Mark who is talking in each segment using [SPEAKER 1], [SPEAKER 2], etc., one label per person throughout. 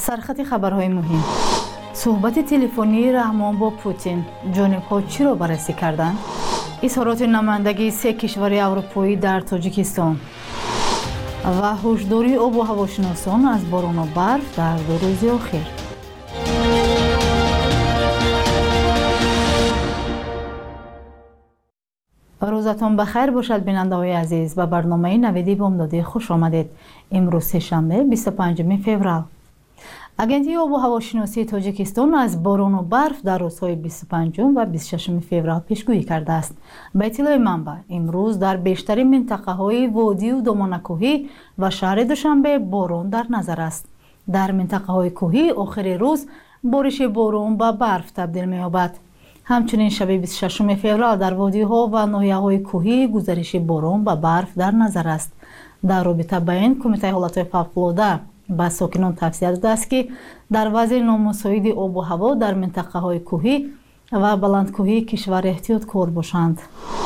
[SPEAKER 1] سرخط خبرهای مهم. صحبت تلفنی رحمان با پوتین، جانب‌ها چی را بررسی کردند؟ اظهارات نمایندگی 3 کشور اروپایی در تاجیکستان و هشداری آب و هواشناسان از باران و برف در 2 روز اخیر. روزتان بخیر باشد بیننده‌های عزیز. به برنامه نویدی بامدادی خوش آمدید. امروز سه‌شنبه 25 فوریه. اگنتی آب و هواشناسی تاجیکستان از باران و برف در روزهای 25 و 26 فوریه پیشگویی کرده است. به اطلاع منبع امروز در بیشتر منطقه‌های وادی و دامنه‌کوهی و شهر دوشنبه باران در نظر است. در منطقه‌های کوهی آخر روز بارش باران به برف تبدیل می‌یابد. همچنین شب 26 فوریه در وادی‌ها و ناحیه‌های کوهی گزارش باران به برف در نظر است. در رابطه با این کمیته حالت‌های فوق‌العاده با ساکنان توصیه داده است که در وضع نامساعد آب و هوا در منطقه‌های کوهی و بلندکوهی کشور احتیاط کار باشند.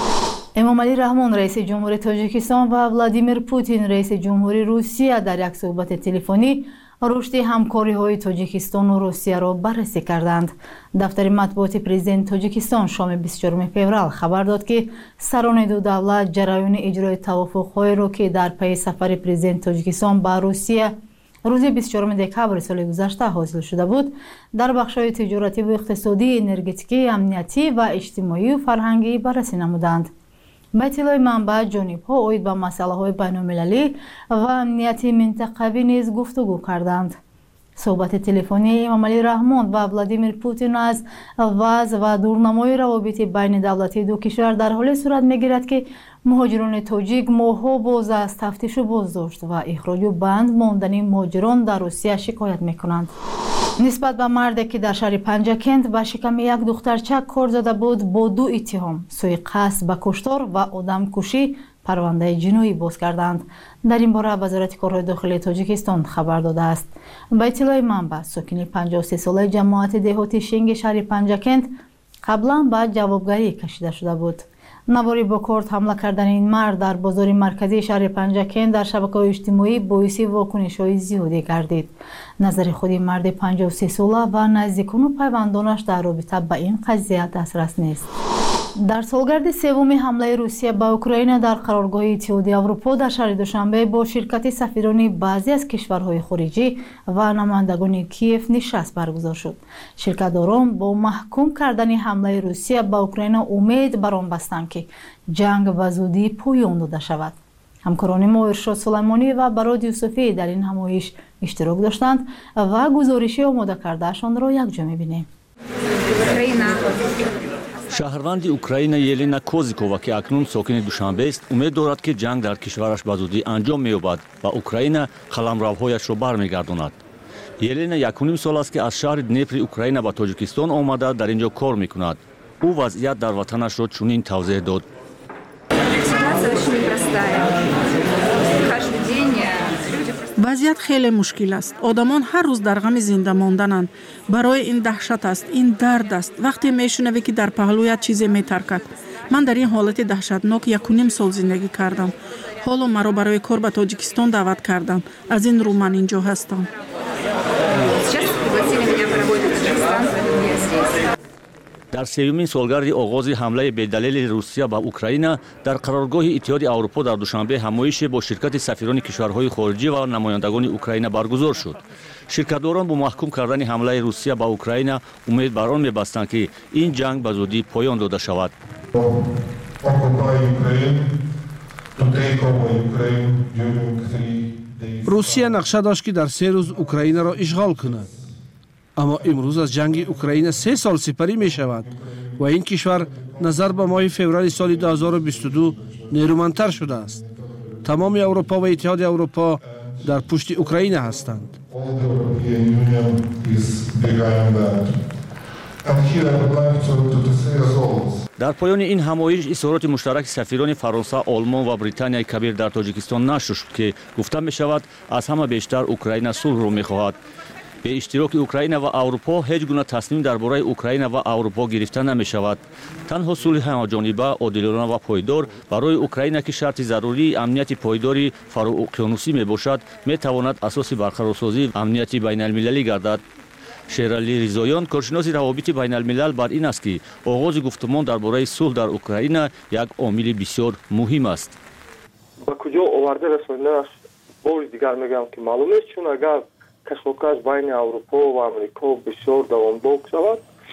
[SPEAKER 1] امامعلی رحمان رئیس جمهوری تاجیکستان و ولادیمیر پوتین رئیس جمهوری روسیه در یک صحبت تلفنی رشد همکاری‌های تاجیکستان و روسیه را بررسی کردند. دفتر مطبوعات پرزیدنت تاجیکستان شام 24 فوریه خبر داد که سران دو دولت جریان اجرای توافق‌هایی را که در پی سفر پرزیدنت تاجیکستان به روسیه روز 24 دکبر سال گذشته حاصل شده بود، در بخش‌های تجارتی و اقتصادی، انرژتیکی، امنیتی و اجتماعی و فرهنگی بررسی نمودند. به اطلاع منبع جانب‌ها اوید به مسائل بین‌المللی و امنیتی منطقوی نیز گفتگو کردند. صحبت تلفنی امامعلی رحمان و ولادیمیر پوتین از وضع و دورنمای روابط بین دولتی دو کشور در حال صورت می‌گیرد که مهاجران تاجیک ماه‌ها باز از تفتیش و بازداشت و اخراج و بند ماندن مهاجران در روسیه شکایت می‌کنند. نسبت به مردی که در شهر پنجکند به شکم یک دخترچه کار زده بود با 2 اتهام سوء قصد به کشتار و آدمکشی پرونده جنایی باز کردند. در این باره وزارت کارهای داخلی تاجیکستان خبر داده است. به اطلاع منبع ساکن 53 ساله جماعت دهاتی شنگ شهر پنجکند قبلا به جوابگری کشیده شده بود. نواری با کارت حمله کردن این مرد در بازار مرکزی شهر پنجکند در شبکه‌های اجتماعی باعث واکنش‌های زیادی گردید. نظر خود مرد 53 ساله و نزدیکان و پیوندانش در رابطه با این قضیه دسترس نیست. در سالگرد سوم حمله روسیه به اوکراین در قرارگاه اتحادیه اروپا در شهر دوشنبه با شرکت سفیران بعضی از کشورهای خارجی و نمایندگان کیف نشست برگزار شد. شرکت‌داران با محکوم کردن حمله روسیه به اوکراین امید بر آن بستند که جنگ به زودی پایان داده شود. همکاران ما ارشاد سلیمانی و براد یوسفی در این همایش اشتراک داشتند و گزارشی آماده کردهشان را یکجا می‌بینیم.
[SPEAKER 2] شهروند اوکراین یلینا کوزیکووا که اکنون ساکن دوشنبه است امید دارد که جنگ در کشورش به زودی انجام می‌یابد و اوکراین قلمروهایش را برمیگرداند. یلینا 1.5 سال است که از شهر دنیپر اوکراین به تاجیکستان آمده در اینجا کار می‌کند. او وضعیت در وطنش را چنین توضیح داد.
[SPEAKER 3] وضعیت خیلی مشکل است. آدمان هر روز در غم زنده ماندنند. برای این دهشت است، این درد است. وقتی میشنوی که در پهلویت چیزی میترکد. من در این حالت دهشتناک 1.5 سال زندگی کردم. حالا مرا برای کار به تاجیکستان دعوت کردند. از این رو من اینجا هستم.
[SPEAKER 2] در سومین سالگرد آغاز حمله بی‌دلیل روسیه به اوکراین در قرارگاه اتحادیه اروپا در دوشنبه همایش با شرکت سفیران کشورهای خارجی و نمایندگان اوکراین برگزار شد. شرکت‌داران با محکوم کردن حمله روسیه به اوکراین امید بر آن می‌بستند که این جنگ به زودی پایان داده شود.
[SPEAKER 4] روسیه نقشه داشت که در 3 روز اوکراین را اشغال کند. اما امروز از جنگ اوکراین 3 سال سپری می شود و این کشور نظر به ماه فوریه سال 2022 نیرومندتر شده است. تمام اروپا و اتحاد اروپا در پشت اوکراین هستند.
[SPEAKER 2] در پایان این همایش اظهارات مشترک سفیران فرانسه، آلمان و بریتانیای کبیر در تاجیکستان نشر شد که گفته می شود از همه بیشتر اوکراین صلح را می خواهد. به اشتراک اوکراین و اروپا هیچ گونه تصمیم درباره اوکراین و اروپا گرفته نمی‌شود. تنها صلح همجانبه عادلانه و پایدار برای اوکراین که شرط ضروری امنیت پایداری فرااقیانوسی میباشد میتواند اساس برقرارسازی امنیت بین المللی گردد. شیرعلی رضاییان کارشناس روابط بین الملل بر این است که آغاز گفتمان درباره صلح در اوکراین یک عامل بسیار مهم است.
[SPEAKER 5] با کجا آورده رسانه‌اش بار دیگر میگم که معلوم است، چون اگر کشمکش بین اروپا و امریکا بسیار دوامدار شود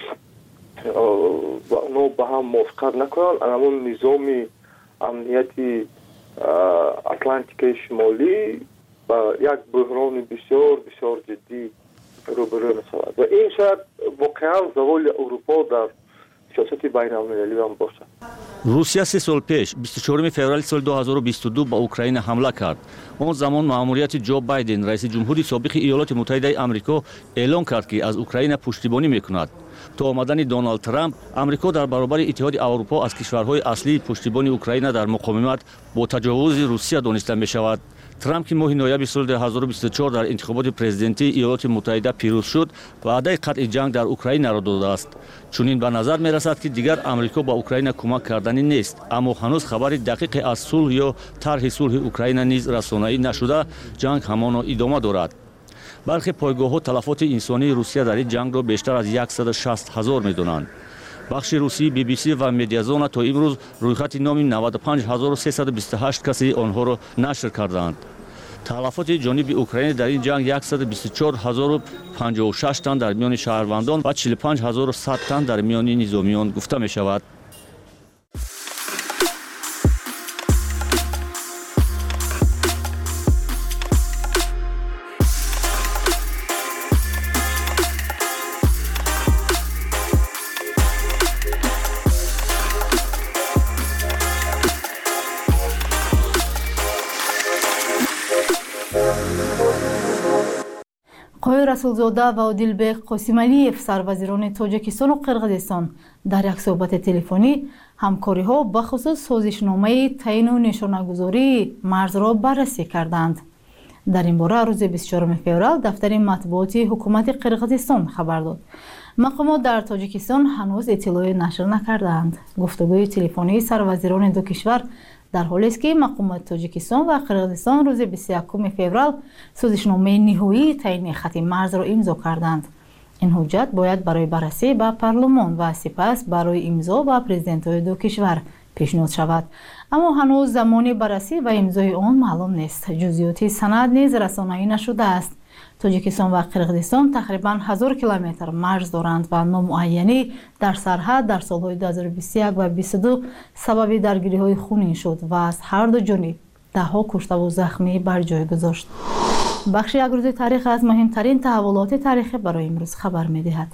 [SPEAKER 5] و اونا به هم موافقت نکنند، همون نظام امنیتی اتلانتیک شمالی با یک بحران بسیار بسیار جدی روبرو می‌شود و این شاید واقعا زوال اروپا در سیاست بین المللی هم باشد.
[SPEAKER 2] روسیه 3 سال پیش 24 فوریه سال 2022 به اوکراین حمله کرد. آن زمان مأموریت جو بایدن رئیس جمهوری سابق ایالات متحده آمریکا اعلام کرد که از اوکراین پشتیبانی میکند. تا آمدن دونالد ترامپ، آمریکا در برابر اتحاد اروپا از کشورهای اصلی پشتیبانی اوکراین در مقاومت با تجاوز روسیه دانسته می‌شود. ترامپ که ماه نوامبر سال 2024 در انتخابات پرزیدنتی ایالات متحده پیروز شد، وعده قطع جنگ در اوکراین را داده است. چنین به نظر می‌رسد که دیگر آمریکا با اوکراین کمک کردنی نیست، اما هنوز خبر دقیق از صلح یا طرح صلح اوکراین نیز رسانه‌ای نشده، جنگ همان ادامه دارد. برخی پایگاه‌ها تلفات انسانی روسیه در این جنگ را بیشتر از 160,000 می‌دانند. بخش روسی BBC و مدیازون تا امروز رویخط نام 95328 کسی آنها را نشر کردند. تلفات جانب اوکراین در این جنگ 124,056 تن در میان شهروندان و 45,100 تن در میان نظامیان گفته می شود.
[SPEAKER 1] قوی رسولزاده و عادلبек قاسمعلیев سروزیران تاجیکستان و قرغیزستان در یک صحبت تلفنی همکاری‌ها به خصوص سازشنامه تعیین و نشانه‌گذاری مرز را بررسی کردند. در این باره روز 24 فوریه دفتر مطبوعاتی حکومت قرغیزستان خبر داد. مقامات در تاجیکستان هنوز اطلاعی نشر نکردند. گفتگوی تلفنی سروزیران دو کشور در حالی است که مقامات تاجیکستان و قرغیزستان روز 21 فوریه سازشنامه نهایی تعیین خط مرز را امضا کردند. این حجت باید برای بررسی به پارلمان و سپس برای امضا به پرزیدنت‌های دو کشور پیشنهاد شود، اما هنوز زمان بررسی و امضای آن معلوم نیست. جزئیات سند نیز رسانه‌ای نشده است. تاجیکستان و قرغیزستان تقریباً 1000 کیلومتر مرز دارند و نامعینی در سرحد در سالهای 2021 و 2022 سبب درگیری‌های خونین شد و از هر دو جانب ده‌ها کشته و زخمی بر جای گذاشت. بخش یک روز تاریخ از مهمترین تحولات تاریخی برای امروز خبر می‌دهد.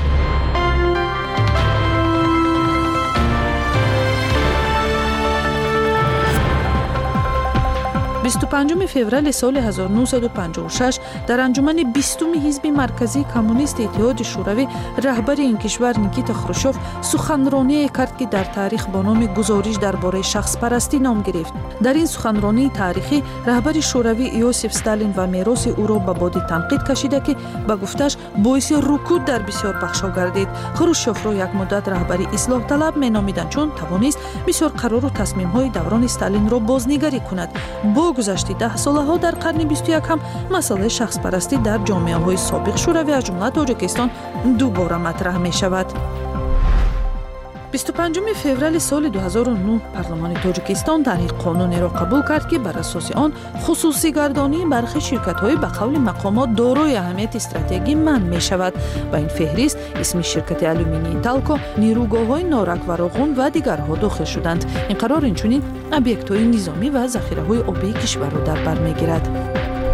[SPEAKER 3] 25 فوریه سال 1956 در انجمن 20 حزب مرکزی کمونیست اتحاد شوروی رهبر این کشور نیکیتا خروشچف سخنرانی کرد که در تاریخ با نام گزارش درباره شخص پرستی نام گرفت. در این سخنرانی تاریخی رهبر شوروی یوسف استالین و میراث او را به باد تنقید کشیده که به گفتش باعث رکود در بسیار بخش‌ها گردید. خروشچف را یک مدت رهبری اصلاح طلب مینامیدند، چون توانست بسیار قرار و تصمیم‌های دوران استالین را بازنگری کند. با گذشت 10 سالها در قرن 21 هم مسئله شخص پرستی در جامعه‌های سابق شوروی از جمله تاجیکستان دوباره مطرح می شود. 25 فوریه سال 2009 پارلمان تاجیکستان طرح قانونی را قبول کرد که بر اساس آن خصوصی گردانی برخی شرکت‌های به قول مقامات دارای اهمیت استراتژیکی منع می شود. و این فهرست اسم شرکت آلومینی تالکو، نیروگاه‌های نارک و راغون و دیگرها داخل شدند. این قرار اینچنین ابیکت‌های نظامی و ذخیره‌های آبی کشور را در بر می‌گیرد.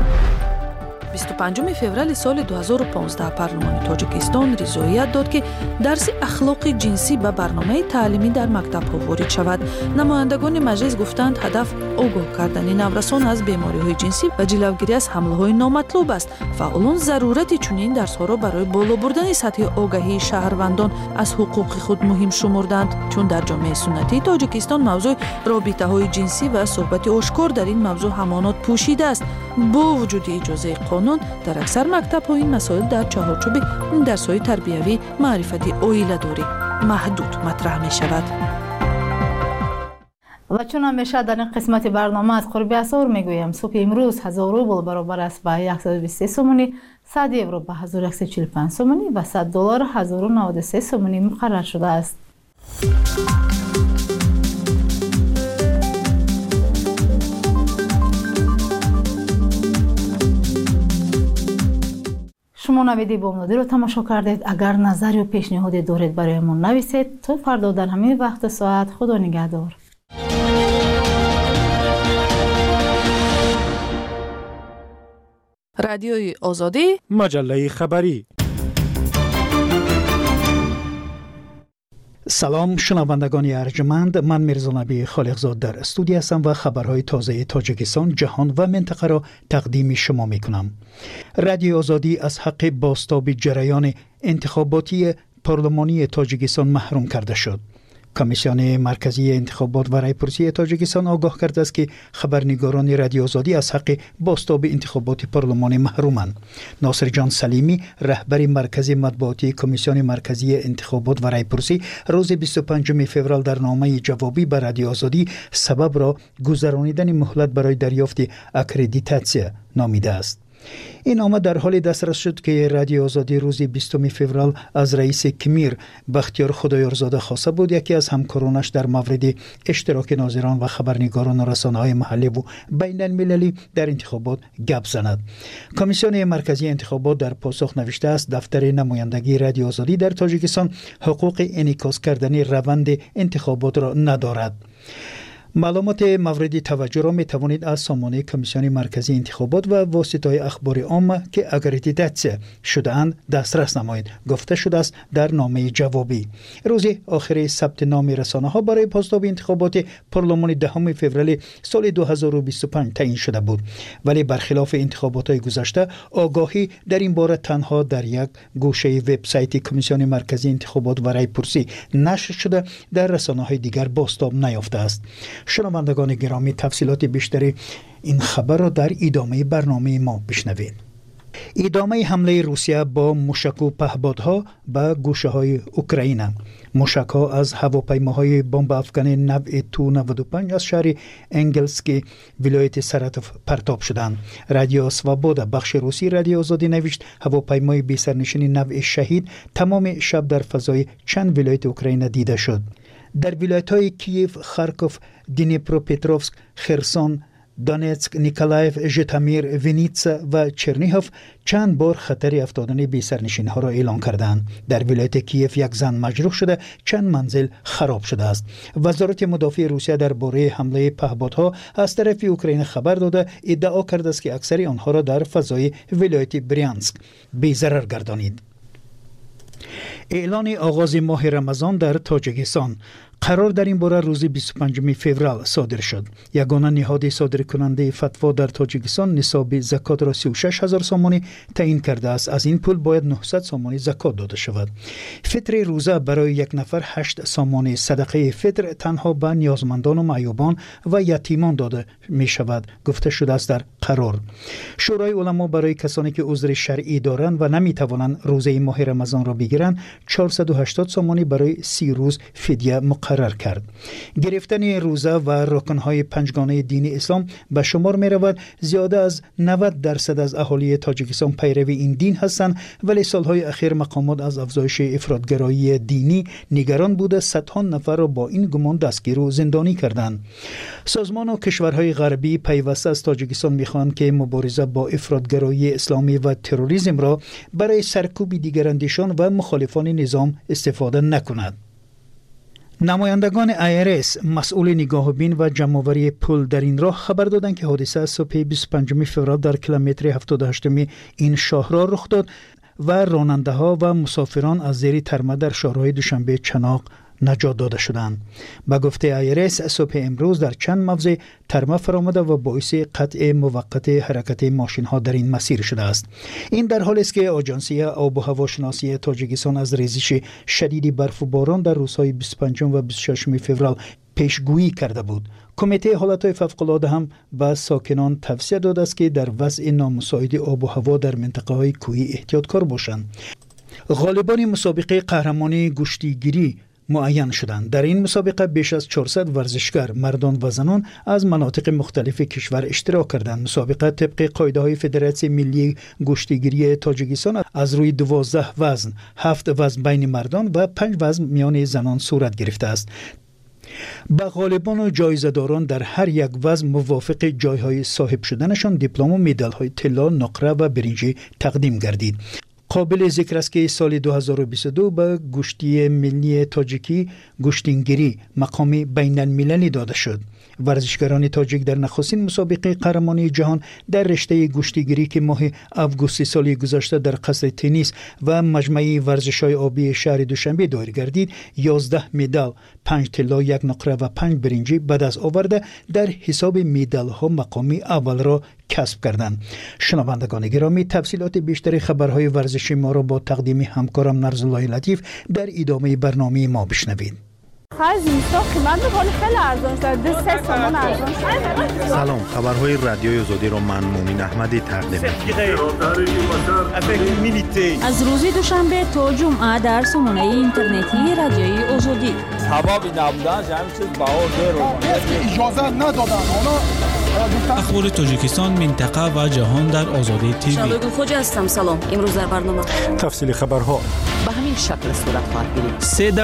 [SPEAKER 3] 25 فوریه سال 2015 پارلمان تاجیکستان رضایت داد که درس اخلاق جنسی به برنامه تعلیمی در مکتب‌ها وارد شود. نمایندگان مجلس گفتند هدف آگاه کردن نورسان از بیماری‌های جنسی و جلوگیری از حمله‌های نامطلوب است. فعالان ضرورت چنین درس‌ها را برای بالا بردن سطح آگاهی شهروندان از حقوق خود مهم شمردند، چون در جامعه سنتی تاجیکستان موضوع رابطه‌های جنسی و صحبت آشکار در این موضوع همانات پوشیده است. با وجود اجازه قانون همچنان در اکثر مکتب‌ها این مسائل در چهارچوب درس‌های تربیوی معرفتی عائله‌داری محدود مطرح می‌شود.
[SPEAKER 1] و چون همیشه در این قسمت برنامه از قرب اسعار میگویم صبح امروز 1000 روبل برابر است به 123 سومونی، 100 یورو به 1145 سومونی و 100 دلار 1093 سومونی مقرر شده است. شما نویدی بامدادی رو تماشا کردید. اگر نظر یا پیشنهادی دارید برایمون نویسید. تا فردا در همین وقت ساعت. خدا نگهدار.
[SPEAKER 3] رادیوی آزادی،
[SPEAKER 6] مجله خبری. سلام شنوندگان ارجمند، من میرزا نبی خالقزاد در استودیو هستم و خبرهای تازه تاجیکستان، جهان و منطقه را تقدیم شما میکنم. رادیو آزادی از حق بازتاب جریان انتخاباتی پارلمانی تاجیکستان محروم کرده شد. کمیسیون مرکزی انتخابات و رایپرسی تاجیکستان آگاه کرده است که خبرنگاران رادیو آزادی از حق بازتاب انتخابات پارلمانی محرومند. ناصر جان سلیمی، رهبر مرکز مطبوعاتی کمیسیون مرکزی انتخابات و رایپرسی، روز 25 فوریه در نامه جوابی به رادیو آزادی سبب را گذرانیدن مهلت برای دریافت اکریدیتاسیون نامیده است. این نامه در حال دسترس شد که رادیو آزادی روز 20 فوریه از رئیس کمیر بختیار خدایارزاده خواسته بود یکی از همکارانش در مورد اشتراک ناظران و خبرنگاران و رسانه‌های محلی و بین المللی در انتخابات گپ زند. کمیسیون مرکزی انتخابات در پاسخ نوشته است دفتر نمایندگی رادیو آزادی در تاجیکستان حقوق انعکاس کردن روند انتخابات را ندارد. معلومات مورد توجه را می توانید از سامانه کمیسیون مرکزی انتخابات و واسطه‌های اخبار عامه که اکریدیتاسیون شده اند دسترس نمایید، گفته شده است در نامه جوابی. روز آخر ثبت نام رسانه‌ها برای بازتاب انتخابات پارلمانی 10 فوریه سال 2025 تعیین شده بود، ولی برخلاف انتخابات گذشته آگاهی در این باره تنها در یک گوشه وبسایت کمیسیون مرکزی انتخابات و رایپرسی نشر شده، در رسانه‌های دیگر بازتاب نیافته است. شنوندگان گرامی، تفصیلات بیشتری این خبر را در ادامه برنامه ما بشنوید. ادامه حمله روسیه با موشک و پهپادها به گوشه‌های اوکراین. موشک‌ها از هواپیماهای بمب افکن نوع تو 95 از شهر انگلسکی ولایت سراتوف پرتاب شدند. رادیو سوابودا بخش روسی رادیو آزادی نوشت هواپیمای بی سرنشین نوع شهید تمام شب در فضای چند ولایت اوکراین دیده شد. در ولایت‌های کییف، خارکوف، دنیپروپتروفسک، خرسون، دونتسک، نیکولایف، ژیتامیر، وینیتسا و چرنیهوف چند بار خطر افتادن بی سرنشین‌ها را اعلام کردند. در ولایت کییف یک زن مجروح شده، چند منزل خراب شده است. وزارت مدافع روسیه درباره حمله پهپادها از طرف اوکراین خبر داده ادعا کرده است که اکثر آنها را در فضای ولایت بریانسک بی‌ضرر گردانید. اعلان آغاز ماه رمضان در تاجیکستان. قرار در این باره روز 25 فوریه صادر شد. یگانه نهاد صادر کننده فتوا در تاجیکستان نصاب زکات را 36,000 سامانی تعیین کرده است. از این پول باید 900 سامانی زکات داده شود. فطر روزه برای یک نفر 8 سامانی، صدقه فطر تنها به نیازمندان و معیوبان و یتیمان داده می شود، گفته شده است در قرار. شورای علما برای کسانی که عذر شرعی دارند و نمی توانند روزه ماه رمضان را بگیرند 480 سامانی برای 30 روز فدیه مقرر کرد. گرفتن روزه و رکنهای پنجگانه دین اسلام به شمار می رود. زیاده از 90% از اهالی تاجیکستان پیروی این دین هستند، ولی سالهای اخیر مقامات از افزایش افراطگرایی دینی نگران بوده صدها نفر را با این گمان دستگیر و زندانی کردند. سازمان و کشورهای غربی پیوسته از تاجیکستان می‌خواهند که مبارزه با افراطگرایی اسلامی و تروریسم را برای سرکوب دیگراندیشان و مخالفان نظام استفاده نکند. نمایندگان IRS مسئول نگاهبین و جمع‌آوری پول در این راه خبر دادند که حادثه از صبح 25 فوریه در کیلومتر 78 این شاهراه رخ داد و راننده‌ها و مسافران از زیر ترمه در شهرهای دوشنبه چناق نجات داده شدند. با گفته آیرس صبح امروز در چند موضع ترمه فرآمده و باعث قطع موقت حرکت ماشین ها در این مسیر شده است. این در حالی است که آژانسی آب و هواشناسی تاجیکستان از ریزش شدید برف و باران در روزهای 25 و 26 فوریه پیشگویی کرده بود. کمیته حالتهای فوق‌العاده هم به ساکنان توصیه داده است که در وضع نامساعد آب و هوا در منطقه‌های کوهی احتیاطکار باشند. غالبان مسابقه قهرمانی کشتیگیری معین شدند. در این مسابقه بیش از 400 ورزشکار مردان و زنان از مناطق مختلف کشور اشتراک کردند. مسابقه طبق قاعده‌های فدراسیون ملی کشتیگیری تاجیکستان از روی 12 وزن، 7 وزن بین مردان و 5 وزن میان زنان صورت گرفته است. به غالبان و جایزه‌داران در هر یک وزن موافق جایهای صاحب شدنشان دیپلم و مدال‌های طلا، نقره و برنجی تقدیم گردید. قابل ذکر است که سال 2022 به کشتی ملی تاجیکی کشتیگیری مقام بین المللی داده شد. ورزشکاران تاجیک در نخستین مسابقه قهرمانی جهان در رشته کشتیگیری که ماه آگوست سال گذشته در قصر تنیس و مجمع ورزش‌های آبی شهر دوشنبه دایر گردید، 11 مدال، 5 طلا، 1 نقره و 5 برنجی به دست آورده در حساب مدال‌ها مقام اول را کسب کردند. شنوندگان گرامی، تفصیلات بیشتر خبرهای ورزشی ما را با تقدیم همکارم نرزالله لطیف در ادامه برنامه ما بشنوید.
[SPEAKER 7] سلام، خبرهای رادیوی آزادی را من مومن احمدی تقدیم می‌کنم.
[SPEAKER 8] از روز دوشنبه تا جمعه در سامانه اینترنتی رادیوی آزادی.
[SPEAKER 9] حبابی نبودن همین چیز باور رو
[SPEAKER 10] اجازه ندادن.
[SPEAKER 11] اخبار تاجیکستان، منطقه و جهان در آزادی تیوی.
[SPEAKER 8] شادو خوجا هستم. سلام. امروز در برنامه
[SPEAKER 7] تفصیل خبرها
[SPEAKER 12] به همین شکل صورت خواهد گرفت.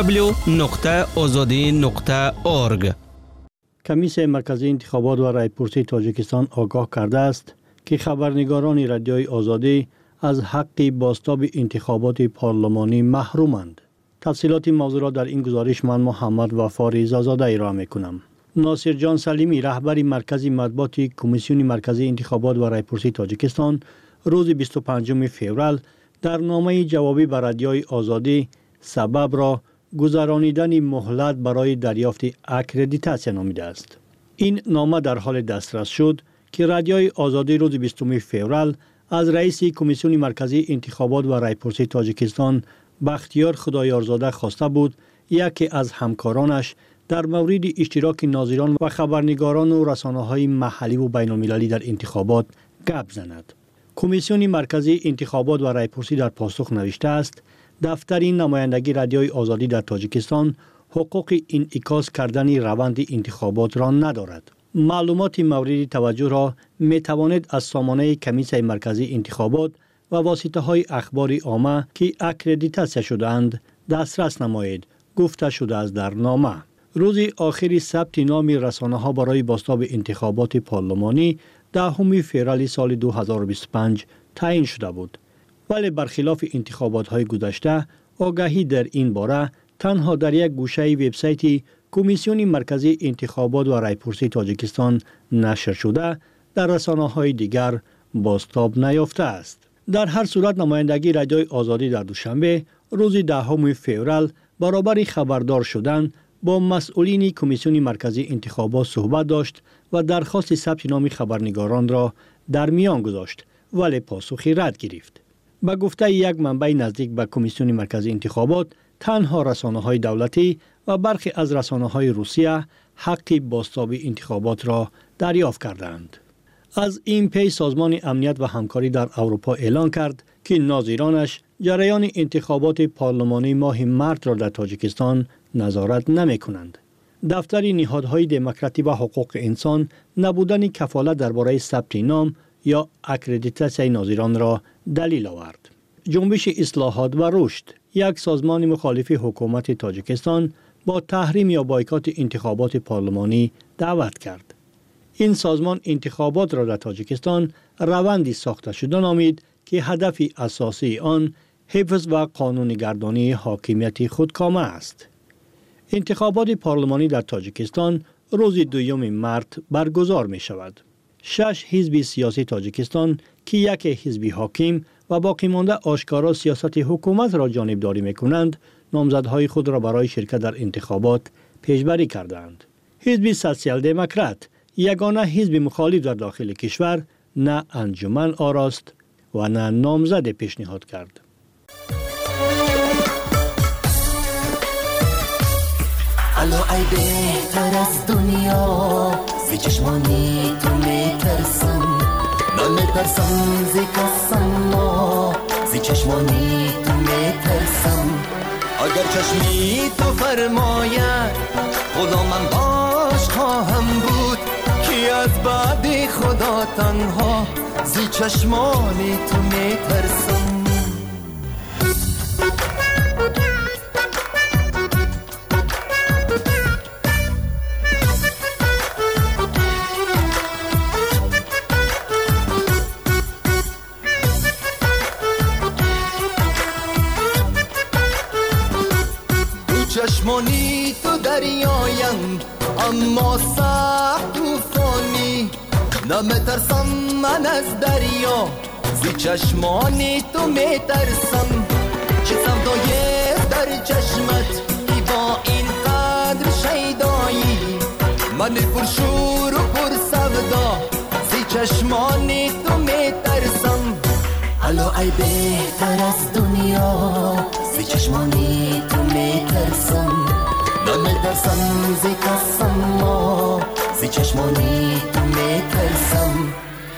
[SPEAKER 13] www.azadi.org.
[SPEAKER 2] کمیسیون مرکزی انتخابات و رایپرسی تاجیکستان آگاه کرده است که خبرنگاران رادیوی آزادی از حق بازتاب انتخابات پارلمانی محرومند. تفصیلات موضوع را در این گزارش من محمد وفا رضازاده ارائه می‌کنم. ناصر جان سلیمی، رهبر مرکز مطبوعات کمیسیون مرکزی انتخابات و رایپرسی تاجیکستان، روز 25 فوریه در نامه جوابی به رادیوی آزادی سبب را گذرانیدن مهلت برای دریافت اکردیتاسیون نامیده است. این نامه در حال دسترس شد که رادیوی آزادی روز 20 فوریه از رئیس کمیسیون مرکزی انتخابات و رایپرسی تاجیکستان بختیار خدایارزاده خواسته بود یکی از همکارانش در مورد اشتراک ناظران و خبرنگاران و رسانه‌های محلی و بین‌المللی در انتخابات گپ زند. کمیسیون مرکزی انتخابات و رایپرسی در پاسخ نوشته است: دفتر نمایندگی رادیوی آزادی در تاجیکستان حقوق انعکاس کردن روند انتخابات را ندارد. معلومات مورد توجه را می توانید از سامانه کمیسیون مرکزی انتخابات و واسطه‌های اخبار عامه که اکردیتاسیون شده‌اند دسترس نمایید، گفته شده است در نامه. روز آخری ثبت نام رسانه‌ها برای بازتاب انتخابات پارلمانی 10 فوریه سال 2025 تعیین شده بود. ولی برخلاف انتخابات‌های گذشته، آگاهی در این باره تنها در یک گوشه وبسایت کمیسیون مرکزی انتخابات و رایپرسی تاجیکستان نشر شده، در رسانه‌های دیگر بازتاب نیافته است. در هر صورت نمایندگی رادیوی آزادی در دوشنبه روز 10 فوریه برابر خبردار شدن با مسئولین کمیسیون مرکزی انتخابات صحبت داشت و درخواست ثبت نام خبرنگاران را در میان گذاشت، ولی پاسخی رد گرفت. به گفته یک منبع نزدیک به کمیسیون مرکزی انتخابات، تنها رسانه‌های دولتی و برخی از رسانه‌های روسیه حق بازتاب انتخابات را دریافت کردند. از این پی سازمان امنیت و همکاری در اروپا اعلان کرد که ناظرانش جریان انتخابات پارلمانی ماه مارس را در تاجیکستان نظارت نمی کنند. دفتر نهادهای دموکراسی و حقوق انسان نبودن کفالت درباره ثبت نام یا اکردیتاسیون ناظران را دلیل آورد. جنبش اصلاحات و رشد، یک سازمان مخالف حکومت تاجیکستان، با تحریم یا بایکات انتخابات پارلمانی دعوت کرد. این سازمان انتخابات را در تاجیکستان روندی ساخته شده نامید که هدف اساسی آن حفظ و قانون‌گردانی حاکمیت خودکامه است. انتخابات پارلمانی در تاجیکستان روز 2 مارس برگزار می شود. 6 حزب سیاسی تاجیکستان که یک حزب حاکم و باقی مانده آشکارا سیاست حکومت را جانبداری می کنند، نامزدهای خود را برای شرکت در انتخابات پیشبری کردند. حزب سوسیال دموکرات، یگانه حزب مخالف در داخل کشور، نه انجمن آراست و نه نامزد پیشنهاد کرد.
[SPEAKER 13] الو ای بهتر از دنیا زی چشمانی تو میترسم نمیترسم زی کسم زی چشمانی تو میترسم اگر چشمی تو فرماید غلامم باش خواهم بود کی از بعد خدا تنها زی چشمانی تو میترسم چشمانی تو دریایم اما سخت توفانی نمیترسم من از دریا زی چشمانی تو میترسم چه سودای در چشمت ای با این قدر شیدایی من پرشور و پر سودا زی چشمانی تو میترسم الو ای بهتر از دنیا زی چشمانی تو میترسم نمیترسم زی کسم زی چشمانی تو میترسم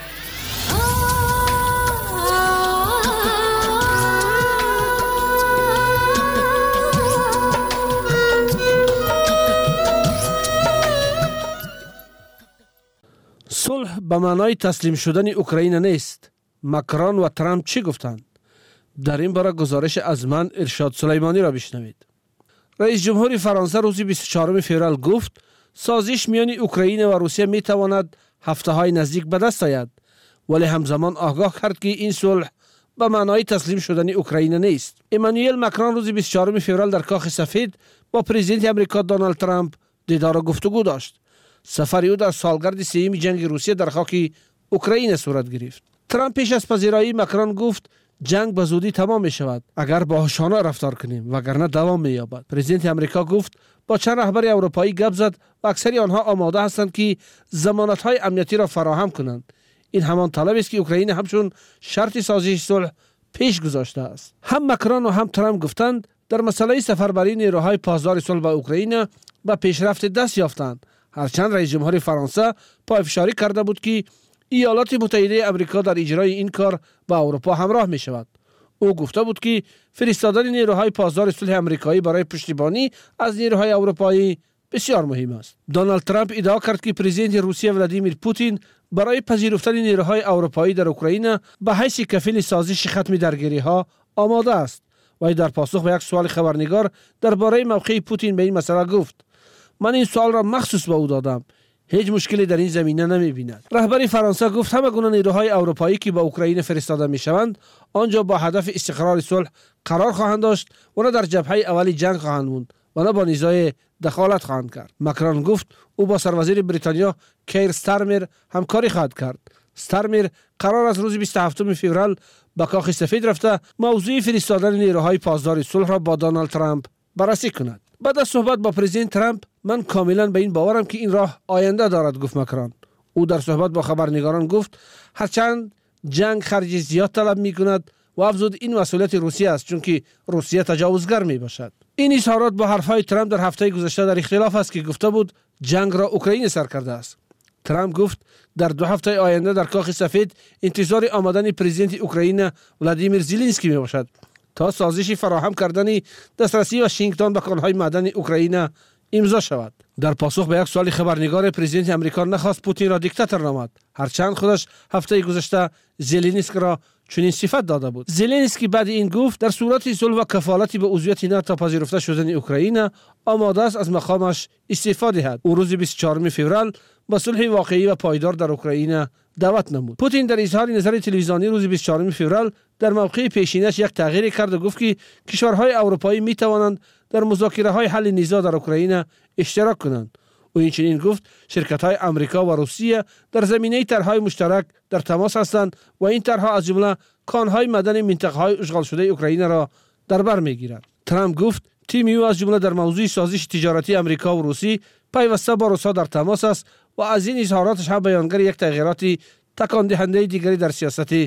[SPEAKER 4] صلح به معنای تسلیم شدن اوکراین نیست. مکرون و ترامپ چی گفتند؟ در این باره گزارش از من ارشاد سلیمانی را بشنوید. رئیس جمهور فرانسه روز 24 فوریه گفت سازش میان اوکراین و روسیه می تواند هفته های نزدیک به دست آید، ولی همزمان آگاه کرد که این صلح به معنای تسلیم شدن اوکراین نیست. امانوئل مکرون روز 24 فوریه در کاخ سفید با پرزیدنت آمریکا دونالد ترامپ دیدار و گفتگو داشت. سفر او در سالگرد سوم جنگ روسیه در خاک اوکراین صورت گرفت. ترامپ پیش از پذیرایی مکرون گفت جنگ به زودی تمام می شود اگر باهوشانه رفتار کنیم وگرنه دوام می یابد. پرزیدنت آمریکا گفت با چند رهبر اروپایی گپ زد و اکثری آنها آماده هستند که ضمانت های امنیتی را فراهم کنند. این همان طلب است که اوکراین همچون شرط سازش صلح پیش گذاشته است. هم مکرون و هم ترامپ گفتند در مسئله سفربری نیروهای پاسدار صلح به اوکراین به پیشرفت دست یافتند، هرچند رئیس جمهور فرانسه پافشاری کرده بود که ایالات متحده آمریکا در اجرای این کار با اروپا همراه می شود. او گفته بود که فرستادن نیروهای پاسدار صلح آمریکایی برای پشتیبانی از نیروهای اروپایی بسیار مهم است. دونالد ترامپ ادعا کرد که پرزیدنت روسیه ولادیمیر پوتین برای پذیرفتن نیروهای اروپایی در اوکراین به حیث کفیل سازش ختم درگیری ها آماده است. و در پاسخ به یک سوال خبرنگار درباره موقع پوتین به این مسئله گفت من این سوال را مخصوص به او دادم، هیچ مشکلی در این زمینه نمی بیند. رهبر فرانسه گفت همه گونه نیروهای اروپایی که به اوکراین فرستاده می شوند آنجا با هدف استقرار صلح قرار خواهند داشت و نه در جبهه اولی جنگ خواهند موند و نه با نیزای دخالت خواهند کرد. مکرون گفت او با سروزیر بریتانیا کیر ستارمر همکاری خواهد کرد. ستارمر قرار از روز 27 فوریه به کاخ سفید رفته موضوع فرستادن نیروهای پاسدار صلح را با دونالد ترامپ بررسی کند. بعد از صحبت با پرزیدنت ترامپ من کاملا به این باورم که این راه آینده دارد، گفت مکرون. او در صحبت با خبرنگاران گفت هرچند جنگ خرج زیاد طلب می کند و افزود این مسئولیت روسیه است چون که روسیه تجاوزگر می باشد. این اظهارات با حرفهای ترامپ در هفته گذشته در اختلاف است که گفته بود جنگ را اوکراین سر کرده است. ترامپ گفت در 2 هفته آینده در کاخ سفید انتظار آمدن پرزیدنت اوکراین ولادیمیر زلنسکی می باشد تا سازش فراهم کردن دسترسی واشنگتن به کانهای معدنی اوکراین امضا شود. در پاسخ به یک سوال خبرنگار پرزیدنت آمریکا نخواست پوتین را دیکتاتور نامد، هرچند خودش هفته گذشته زلنسکی را چنین صفت داده بود. زلنسکی بعد این گفت در صورت صلح و کفالتی به عضویت ناتو پذیرفته شدن اوکراین آماده است از مقامش استعفا دهد. او روز 24 فوریه با صلح واقعی و پایدار در اوکراین دعوت نمود. پوتین در اظهار نظر تلویزیونی روز 24 فوریه در موقع پیشینش یک تغییر کرد و گفت که کشورهای اروپایی می توانند در مذاکره‌های حل نیزا در اوکراین اشتراک کنند. او اینچنین گفت شرکت‌های آمریکا و روسیه در زمینه طرح‌های مشترک در تماس هستند و این طرح‌ها از جمله کانهای معدنی منطقه‌های اشغال شده اوکراین را در بر می‌گیرند. ترامپ گفت تیم او از جمله در موضوع سازش تجارتی آمریکا و روسیه پیوسته با روسا در تماس است و از این اظهاراتش هم بیانگر یک تغییرات تکان دهنده دیگری در سیاست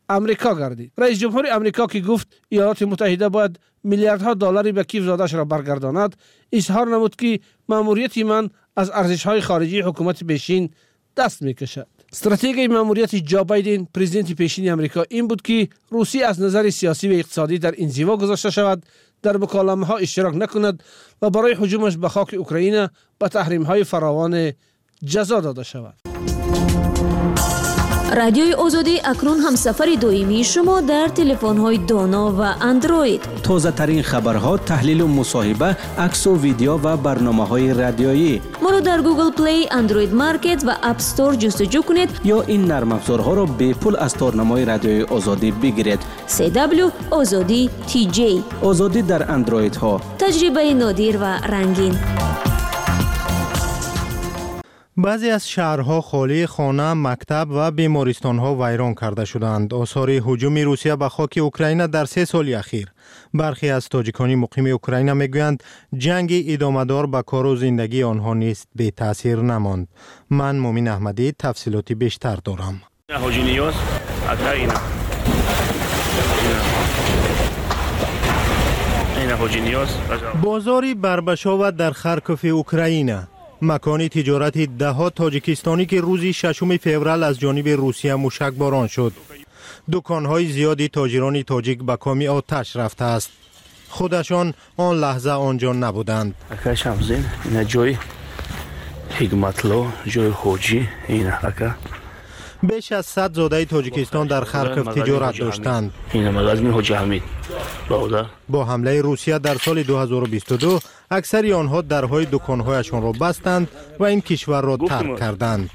[SPEAKER 4] امریکا گردید. رئیس جمهور امریکا که گفت ایالات متحده باید میلیاردها دلاری به کیف زادش را برگرداند، اظهار نمود که ماموریت من از ارزش‌های خارجی حکومت پیشین دست می‌کشد. استراتژی ماموریت جو بایدن پرزیدنت پیشین امریکا این بود که روسیه از نظر سیاسی و اقتصادی در انزوا گذاشته شود، در مکالمه‌ها اشتراک نکند و برای هجومش به خاک اوکراین به تحریم‌های فراوان جزا داده شود.
[SPEAKER 8] رادیوی آزادی اکنون همسفر دویمی شما در تلفن‌های دانا و اندروید.
[SPEAKER 14] تازه ترین خبرها، تحلیل و مصاحبه، عکس و ویدیو و برنامه‌های رادیویی.
[SPEAKER 8] ما رو در گوگل پلی، اندروید مارکت و اپ استور جستجو کنید
[SPEAKER 14] یا این نرم افزارها را به پول از تارنمای رادیوی آزادی بگیرید.
[SPEAKER 8] CW آزادی TJ.
[SPEAKER 14] آزادی در اندروید ها.
[SPEAKER 8] تجربه نادر و رنگین.
[SPEAKER 7] بعضی از شهرها خالی خانه، مکتب و بیمارستان‌ها ویران کرده شدند. آثار هجوم روسیه به خاک اوکراین در 3 سال اخیر. برخی از تاجیکان مقیم اوکراین میگویند جنگ ادامه‌دار به کار و زندگی آنها نیست بی تاثیر نماند. من مومن احمدی تفصیلاتی بیشتر دارم. بازاری بربشاو در خارکوف اوکراین، مکان تجارت دهها تاجیکستانی که روز 6 فوریه از جانب روسیه موشکباران شد. دکان‌های زیادی تاجران تاجیک به کام آتش رفته است. خودشان آن لحظه آنجا نبودند.
[SPEAKER 15] این جای حکمتلو، جای خوجی، این اکا.
[SPEAKER 7] بیش از 100 زاده تاجیکستان در خارکوف تجارت داشتند.
[SPEAKER 15] این مغازه حاجی حمید.
[SPEAKER 7] با حمله روسیه در سال 2022 اکثر آنها درهای دکان‌هایشان را بستند و این کشور را ترک کردند.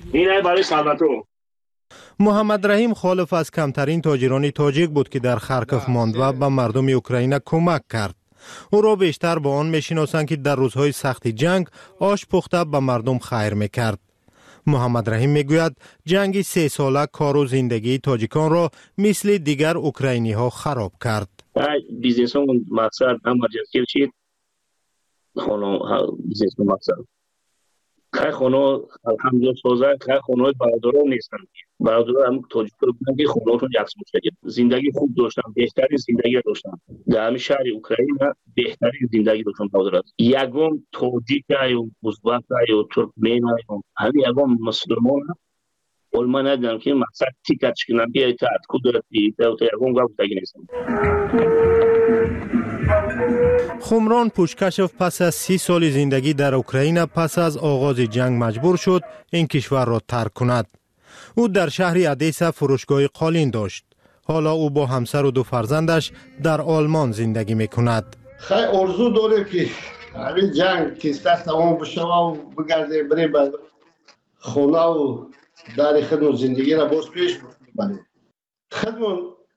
[SPEAKER 7] محمد رحیم خالف از کمترین تاجران تاجیک بود که در خارکوف ماند و به مردم اوکراین کمک کرد. او را بیشتر با آن می‌شناسند که در روزهای سخت جنگ آش پخته به مردم خیر می‌کرد. محمد رحیم میگوید جنگ 3 ساله کار و زندگی تاجیکان را مثل دیگر اوکراینی ها خراب کرد.
[SPEAKER 15] بیزنس اون مقصد امرجنسی چید خانه بیزنس مقصد که خانه الحمدلله سازه که خانه برادران نیستن. برادران هم تاجیک بودن که خانه‌شون یکسان شده. زندگی خوب داشتن، بهترین زندگی داشتن. در همین شهر اوکراین بهترین زندگی داشتن برادران. یگام تاجیک یا ازبک یا ترکمن یا همین یگام مسلمان علما ندارن که مقصد تیکش کنن بیاید تا کدرتی تا یگام گفت نیستن.
[SPEAKER 7] خمران پوشکشف پس از 30 سال زندگی در اوکراین پس از آغاز جنگ مجبور شد این کشور را ترک کند. او در شهر ادیسا فروشگاه قالین داشت. حالا او با همسر و 2 فرزندش در آلمان زندگی میکند.
[SPEAKER 16] خیلی آرزو داره که همین جنگ که تمام بشه و بگرده بره به خونه و در خدمت زندگی را باز پیش ببریم. خدمت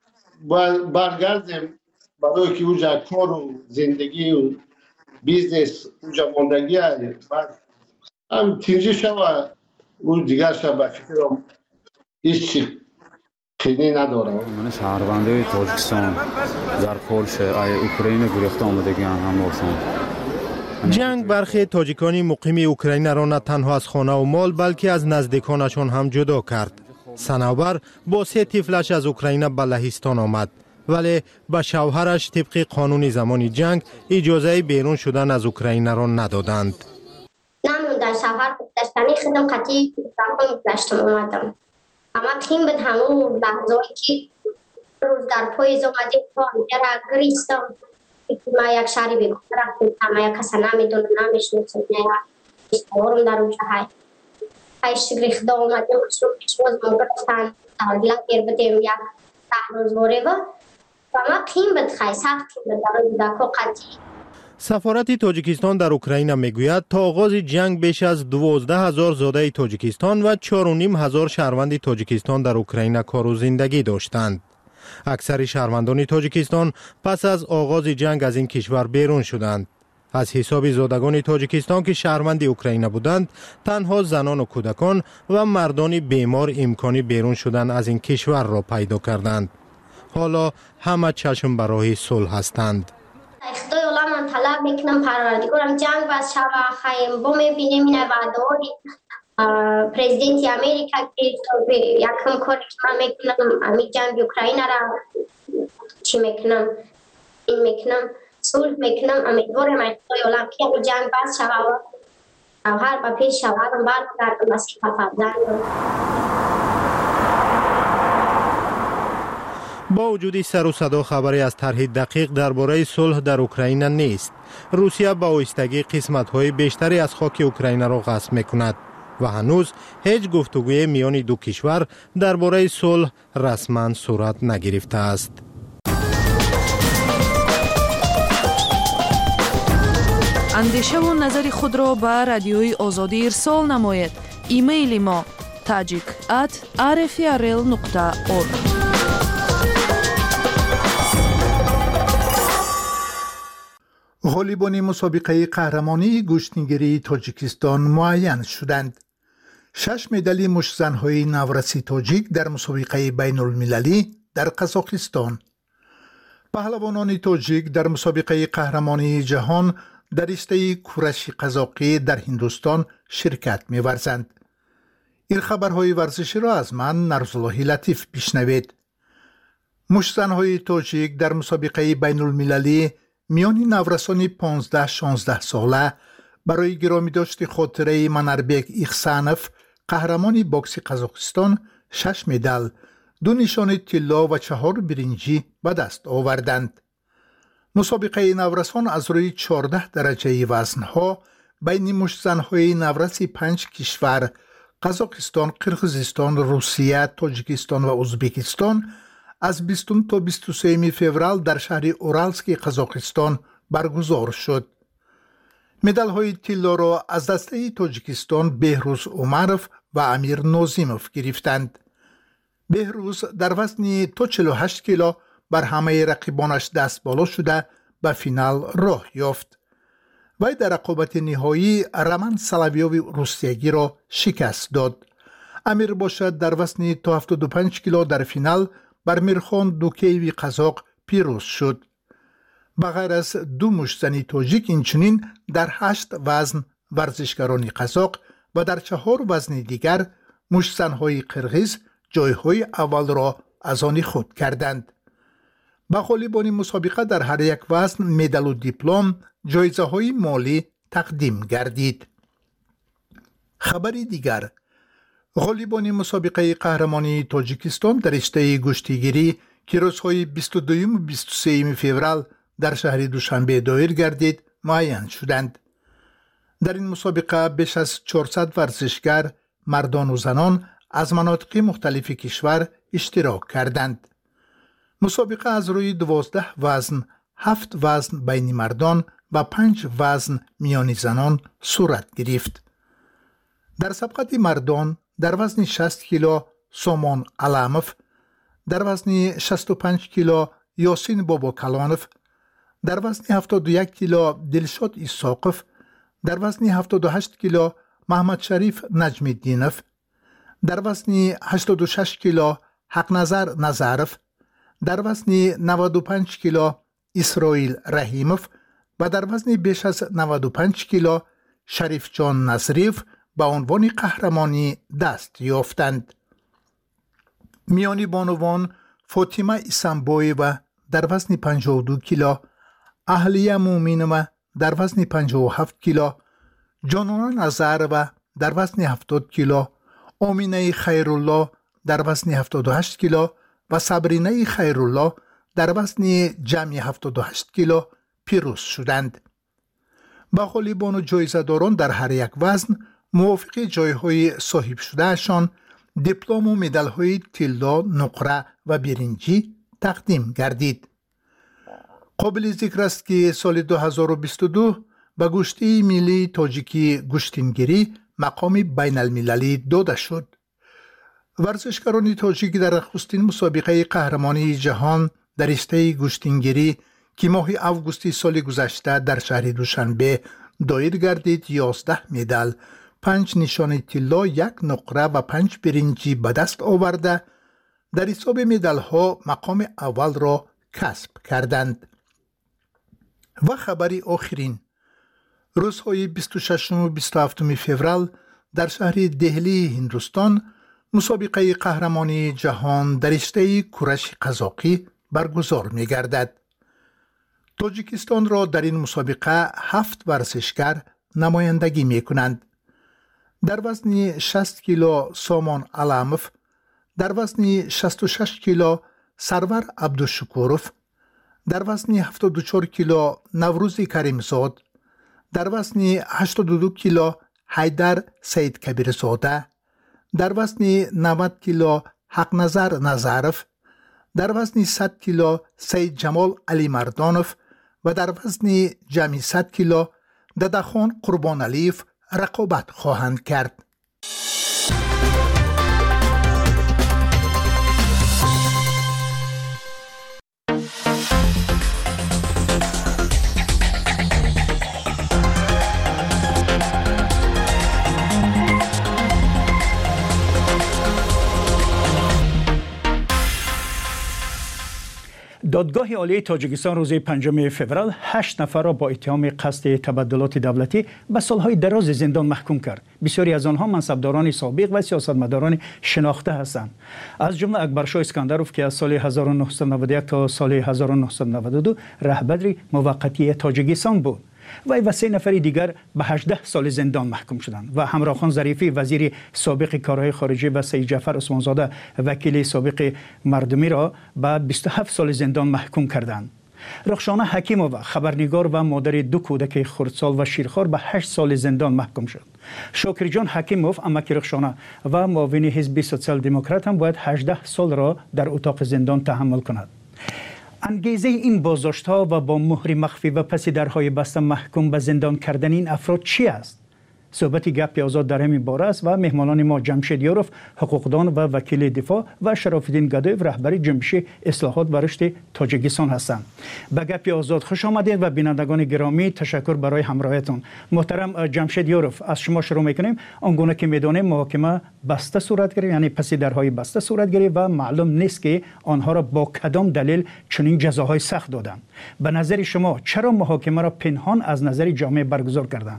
[SPEAKER 16] برگردیم برای که اونجا کار و زندگی و بیزنس اونجا ماندگی هست. هم تینجی شود اون دیگر شود فکرم هیچ چی خیلی ندارم.
[SPEAKER 17] من شهرونده تاجیکستان در پولش اوکراین گریخته آمدگی هم باشم.
[SPEAKER 7] جنگ برخی تاجیکانی مقیم اوکراین را نه تنها از خانه و مال بلکه از نزدیکانشان هم جدا کرد. صنوبر با 3 طفلش از اوکراین به لهستان آمد، ولی به شوهرش طبق قانون زمان جنگ اجازه بیرون شدن از اوکراین را ندادند.
[SPEAKER 18] نموندن شوهر داشتنی خودم قطعی رفتم داشتم اومدم. اما تیم به همون لحظه‌ای که روز در پاییز اومدیم پانجره گریستم ما یک شهری بگم رفتم ما یک کسی نمیدونم نمیشناسم اشتهارم در اونجا هایش گریخته اومدیم شروع پیشواز ما گرفتن تحلیل گیر بدیم یک 10 روز باره و ما تیم به خیلی سخت تیم به در دکو قطعی.
[SPEAKER 7] سفارت تاجیکستان در اوکراین میگوید تا آغاز جنگ بیش از 12,000 زاده تاجیکستان و 4,500 شهروند تاجیکستان در اوکراین کار و زندگی داشتند. اکثر شهروندان تاجیکستان پس از آغاز جنگ از این کشور بیرون شدند. از حساب زادگان تاجیکستان که شهروند اوکراین بودند، تنها زنان و کودکان و مردان بیمار امکانی بیرون شدن از این کشور را پیدا کردند. حالا همه چشم برای صلح هستند.
[SPEAKER 18] خدای الله من طلب میکنم پروردگارم جنگ بس شب خیم با میبینیم این وعده‌ای پرزیدنت امریکا که یکم کاری که من میکنم امی جنگ اوکراین را چی میکنم این میکنم صلح میکنم امیدوارم اتفاقی عالم که امی جنگ بس شود و هر با پیش شوهرم برگردم مسیح فرزندم.
[SPEAKER 7] با وجود سر و صدا خبری از طرح دقیق درباره صلح در اوکراین نیست. روسیه با آهستگی قسمت‌های بیشتری از خاک اوکراین را غصب می‌کند و هنوز هیچ گفتگوی میان دو کشور درباره صلح رسما صورت نگرفته است.
[SPEAKER 19] اندیشه و نظر خود را به رادیوی آزادی ارسال نمایید. ایمیل ما tajik@rfrl.org.
[SPEAKER 6] غالیبان مسابقه قهرمانی گشتیگیری تاجیکستان معین شدند. 6 مدال مشت‌زن‌های نورسی تاجیک در مسابقه بین المللی در قزاقستان. پهلوانان تاجیک در مسابقه قهرمانی جهان در رشته کورش قزاقی در هندوستان شرکت می‌ورزند. این خبرهای ورزشی را از من نرزالله لطیف بشنوید. مشت‌زن‌های تاجیک در مسابقه بین المللی میان نورسان 15-16 ساله برای گرامی داشت خاطره منربک ایخسانف قهرمان باکس قزاقستان 6 مدال، 2 نشان طلا و 4 برنجی به دست آوردند. مسابقه نورسان از روی 14 درجه وزنها بین مشت‌زن‌های نورس 5 کشور قزاقستان، قرقیزستان، روسیه، تاجیکستان و ازبکستان از 20 تا 23 فوریه در شهر اورالسک قزاقستان برگزار شد. مدال‌های طلا را از دسته تاجیکستان بهروز عمرов و امیر نازیمov گرفتند. بهروز در وزن تا 48 کیلو بر همه رقیبانش دست بالا شده به فینال راه یافت. وی در رقابت نهایی رمن سلاویوی روسیگی را شکست داد. امیر باشد در وزن تا 75 کیلو در فینال بر میرخان دوکیوی قزاق پیروز شد. بغیر از 2 مشت‌زنی تاجیک اینچنین در 8 وزن ورزشکاران قزاق و در 4 وزن دیگر مشت‌زن‌های قرقیز جایهای اول را از آن خود کردند. به غالیبان مسابقه در هر یک وزن مدال و دیپلم، جایزه‌های مالی تقدیم گردید. خبری دیگر، غالیبان مسابقه قهرمانی تاجیکستان در رشته گشتیگیری که روزهای 22 و 23 فوریه در شهر دوشنبه دایر گردید معین شدند. در این مسابقه بیش از 400 ورزشگر مردان و زنان از مناطق مختلف کشور اشتراک کردند. مسابقه از روی 12 وزن، 7 وزن بین مردان و 5 وزن میان زنان صورت گرفت. در سبقت مردان در وزن 60 کیلو سامان علامov، در وزن 65 کیلو یاسین بابا کلانov، در وزن 71 کیلو دلشاد ایساقov، در وزن 78 کیلو محمد شریف نجم الدینov، در وزن 86 کیلو حق نظر نظرov، در وزن 95 کیلو اسرائیل رحیمov و در وزن بیش از 95 کیلو شریف جان نصریف به عنوان قهرمانی دست یافتند. میانی بانوان فاطمه اسنبویeva در وزن 52 کیلو، اهلیه مومینova در وزن 57 کیلو، جانانه نظرova در وزن 70 کیلو، آمینه خیرالله در وزن 78 کیلو و صبرینه خیرالله در وزن جمع 78 کیلو پیروز شدند. با غالیبان و جایزه‌داران در هر یک وزن موافق جایهای صاحب شدهشان دیپلم و مدال‌های طلا، نقره و برنجی تقدیم گردید. قابل ذکر است که سال 2022 به گشتی ملی تاجیکی گشتینگیری مقام بین المللی داده شد. ورزشکاران تاجیک در نخستین مسابقه قهرمانی جهان در رشته گشتینگیری که ماه اوگوست سال گذشته در شهر دوشنبه دایر گردید 11 مدال، 5 نشان طلا، 1 نقره و 5 برنجی به دست آورده در حساب مدال ها مقام اول را کسب کردند. و خبری آخرین، روزهای 26 و 27 فوریه در شهر دهلی هندوستان مسابقه قهرمانی جهان در رشته کورش قزاقی برگزار می گردد. تاجیکستان را در این مسابقه 7 ورزشگر نمایندگی می کنند. در وزن 60 کیلو سامان علاموف، در وزن 66 کیلو سرور عبدالشکوروف، در وزن 74 کیلو نوروزی کریمزاد، در وزن 82 کیلو حیدر سید کبیرزاده، در وزن 90 کیلو حق نظر نظرف، در وزن 100 کیلو سید جمال علی مردانوف و در وزن جمعی 100 کیلو ددخان قربان علیف رقابت خواهند کرد. دادگاه عالی تاجیکستان روز 5 فوریه 8 نفر را با اتهام قصد تبدلات دولتی به سالهای دراز زندان محکوم کرد. بسیاری از آنها منصبداران سابق و سیاستمداران شناخته هستند. از جمله اکبرشاه اسکندروف که از سال 1991 تا سال 1992 رهبر موقتی تاجیکستان بود. وی و 3 نفر دیگر به 18 سال زندان محکوم شدند و همراهخان ظریفی وزیر سابق کارهای خارجه و سید جعفر عثمانزاده وکیل سابق مردمی را به 27 سال زندان محکوم کردند. رخشانه حکیمووا خبرنگار و مادر 2 کودک خردسال و شیرخوار به 8 سال زندان محکوم شد. شاکر جان حکیموف امک رخشانه و معاون حزب سوسیال دموکرات هم باید 18 سال را در اتاق زندان تحمل کند. انگیزه این بازداشت‌ها و با مهر مخفی و پس درهای بسته محکوم به زندان کردن این افراد چی است؟ صحبت گپ آزاد در همین باره است و مهمانان ما جمشید یاروف حقوقدان و وکیل دفاع و شرف الدین گدایف رهبر جنبش اصلاحات و رشد تاجیکستان هستند. به گپ آزاد خوش آمدید و بینندگان گرامی تشکر برای همراهیتون. محترم جمشید یاروف، از شما شروع میکنیم. آنگونه که میدانیم محاکمه بسته صورت گرفت، یعنی پس درهای بسته صورت گرفت و معلوم نیست که آنها را با کدام دلیل چنین جزاهای سخت دادند. به نظر شما چرا محاکمه را پنهان از نظر جامعه برگزار کردند؟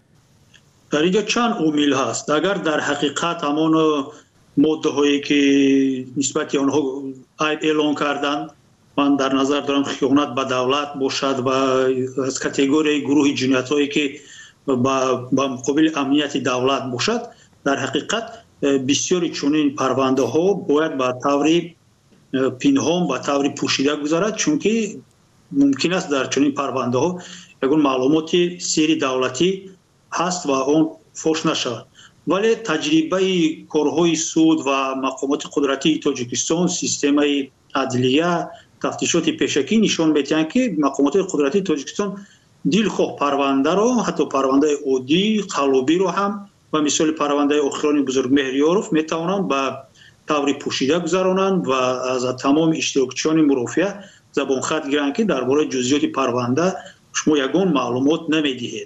[SPEAKER 20] در اینجا چند عامل هست. اگر در حقیقت همان ماده هایی که نسبت آنها عیب اعلان کردند، من در نظر دارم خیانت به دولت باشد و از کاتگوری گروه جنایت هایی که با مقابل امنیت دولت باشد، در حقیقت بسیاری چنین پرونده ها باید به طور پنهان و طور پوشیده گذارد، چون که ممکن است در چنین پرونده ها یگان معلومات سری دولتی هست و اون فوش نشود. ولی تجربه کارهای سود و مقامات قدرتی تاجیکستان، سیستم عدلیه، تفتیشات پیشکی نشان میدهند که مقامات قدرتی تاجیکستان دلخواه پرونده را، حتی پرونده عادی قلابی را هم و مثال پرونده اخران بزرگ مهریاروف میتوانند به طور پوشیده گذرانند و از تمام اشتراکچیان مرافعه زبان خط گیرند که درباره جزئیات پرونده شما یگان معلومات نمیدهید.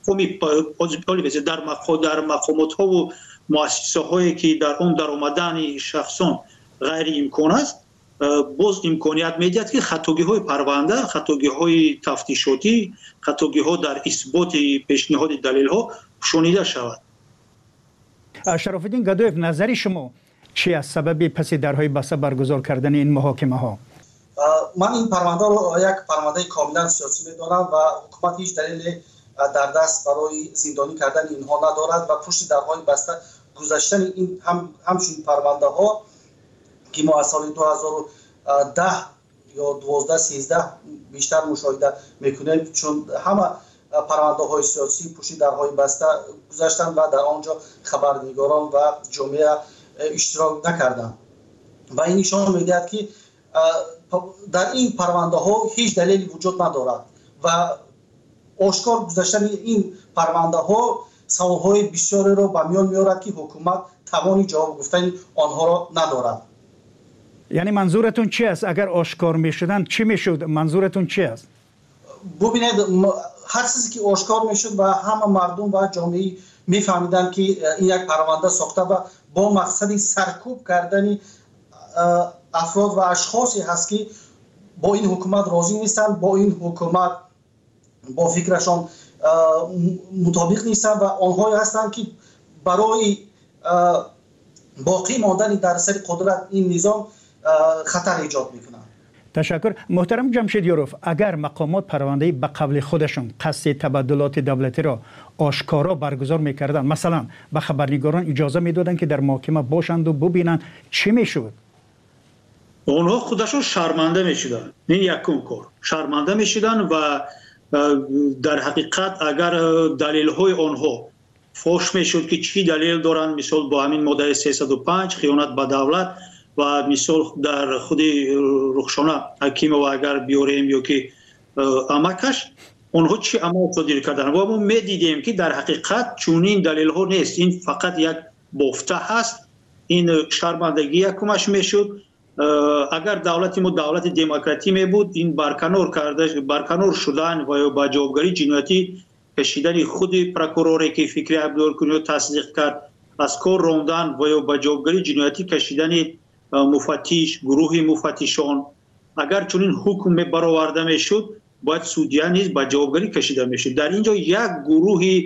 [SPEAKER 20] در مقامات ها و مؤسسه هایی که در آن در آمدن شخصان غیر امکان است، باز امکانیت میدهد که خطاگی های پرونده، خطاگی های تفتیشاتی، خطاگی ها در اثبات پیشنهاد دلیل ها شنیده شود.
[SPEAKER 6] شرف الدین گدایف، نظر شما چی است سبب پس درهای بسته برگزار کردن این محاکمه ها؟
[SPEAKER 21] من این پرونده رو یک پرونده کاملا سیاسی میدانم و حکومت هیچ دلیل در دست برای زندانی کردن اینها ندارد و پشت درهای بسته گذاشتن این همچون پرونده ها که ما از سال 2010 یا 12-13 بیشتر مشاهده میکنیم، چون همه پرونده های سیاسی پشت درهای بسته گذاشتن و در آنجا خبرنگاران و جامعه اشتراک نکردند و این نشان میدهد که در این پرونده ها هیچ دلیلی وجود ندارد و آشکار گذاشتن این پرونده ها سوالهای بسیاری را به میان میارد که حکومت توانی جواب گفتن آنها را ندارد.
[SPEAKER 6] یعنی منظورتون چی است؟ اگر آشکار میشدن چی میشد؟ منظورتون چی است؟
[SPEAKER 21] ببینید، هر چیزی که آشکار میشد و همه مردم و جامعه میفهمیدن که این یک پرونده ساخته و با مقصد سرکوب کردن افراد و اشخاصی هست که با این حکومت راضی نیستن، با این حکومت با فکرشان مطابق نیستن و آنهایی هستند که برای باقی ماندن در سر قدرت این نظام خطر ایجاد میکنه.
[SPEAKER 6] تشکر. محترم جمشید یوروف، اگر مقامات پرونده به قبل خودشون قصد تبادلات دولتی را آشکارا برگزار میکردن، مثلا به خبرنگاران اجازه میدادن که در محاکمه باشند و ببینن، چی میشد؟
[SPEAKER 20] اونها خودشون شرمنده میشدن. این یکم کار شرمنده میشدن و در حقیقت اگر دلیل های آنها فوش میشد که چی دلیل دارن، مثال با همین ماده 305 خیانت به دولت و مثال در خود رخشانه حکیم و اگر بیاریم یا که امکش اونها چی عمل صادر کردن و ما میدیدیم که در حقیقت چونین دلیل ها نیست، این فقط یک بافته هست. این شرمندگی یکمش میشد. اگر دولت ما دولت دموکراتی می بود، این برکنار شدن و با جوابگری جنایتی کشیدن خود پروکوروری که فکری عبدالکنی تصدیق کرد، از کار راندن و با جوابگری جنایتی کشیدن مفتش، گروه مفتشان، اگر چنین حکم برآورده میشد باید سودیان نیز با جوابگری کشیده میشد. در اینجا یک گروه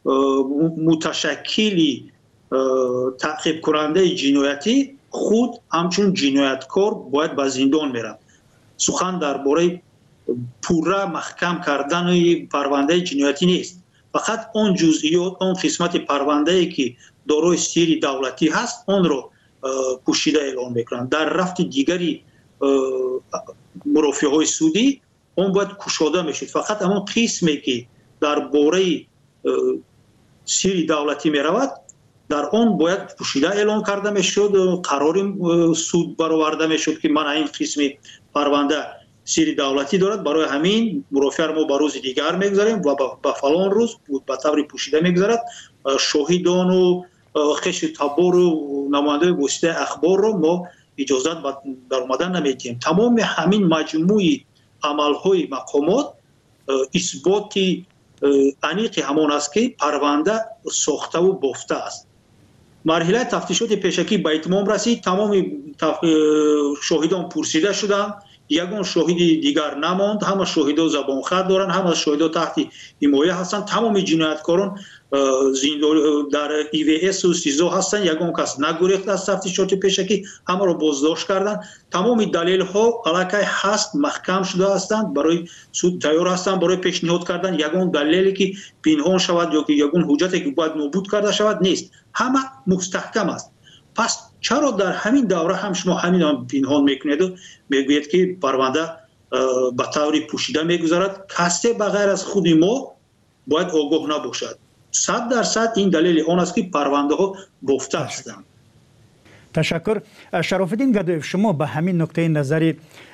[SPEAKER 20] متشکلی تعقیب کننده جنایتی خود همچون جنایتکار باید به زندان میرن. سخن درباره پوره محکم کردن پرونده جنایتی نیست، فقط اون جزئیات، اون قسمت پرونده ای که دارای سری دولتی هست اون رو پوشیده اعلام میکنن. در رفت دیگری مرافعه های سودی اون باید کشاده میشد. فقط همون قسمی که درباره سری دولتی میرود در اون باید پوشیده اعلام کرده میشد، قرار سود برآورده میشد که من این قسم پرونده سری دولتی دارد، برای همین مرافعه ما به روز دیگر میگذاریم و به فلان روز به طور پوشیده میگذارد. شاهدان و خش تبار و نماینده واسطه اخبار رو ما اجازه در اومدن نمیدیم. تمام همین مجموعی عملهای مقامات اثباتی انیق همان است که پرونده ساخته و بافته است. مرحله تفتیشات پیشکی به اتمام رسید. تمام شاهدان پرسیده شدند، یگان شاهد دیگر نماند. همه شاهدان زبان خط دارند، همه شاهدان تحت حمایه هستند. تمام جنایتکاران در EVS و سیزو هستند. یگان کس نگریخت از تفتیشات پیشکی، همه را بازداشت کردند. تمام دلیل ها علاقه هست، محکم شده هستند، برای سود تیار هستند برای پیشنهاد کردن. یگان دلیلی که پنهان شود یا که یگان حجتی که باید نابود کرده شود نیست، همه مستحکم است. پس چرا در همین دوره هم شما همین پنهان میکنید و میگوید که پرونده به طور پوشیده میگذارد؟ کسی بغیر از خود ما باید آگاه نباشد. 100% این دلیل آن است که پرونده ها بافته هستند.
[SPEAKER 6] تشکر. شرافالدین گدایف، شما به همین نکته نظر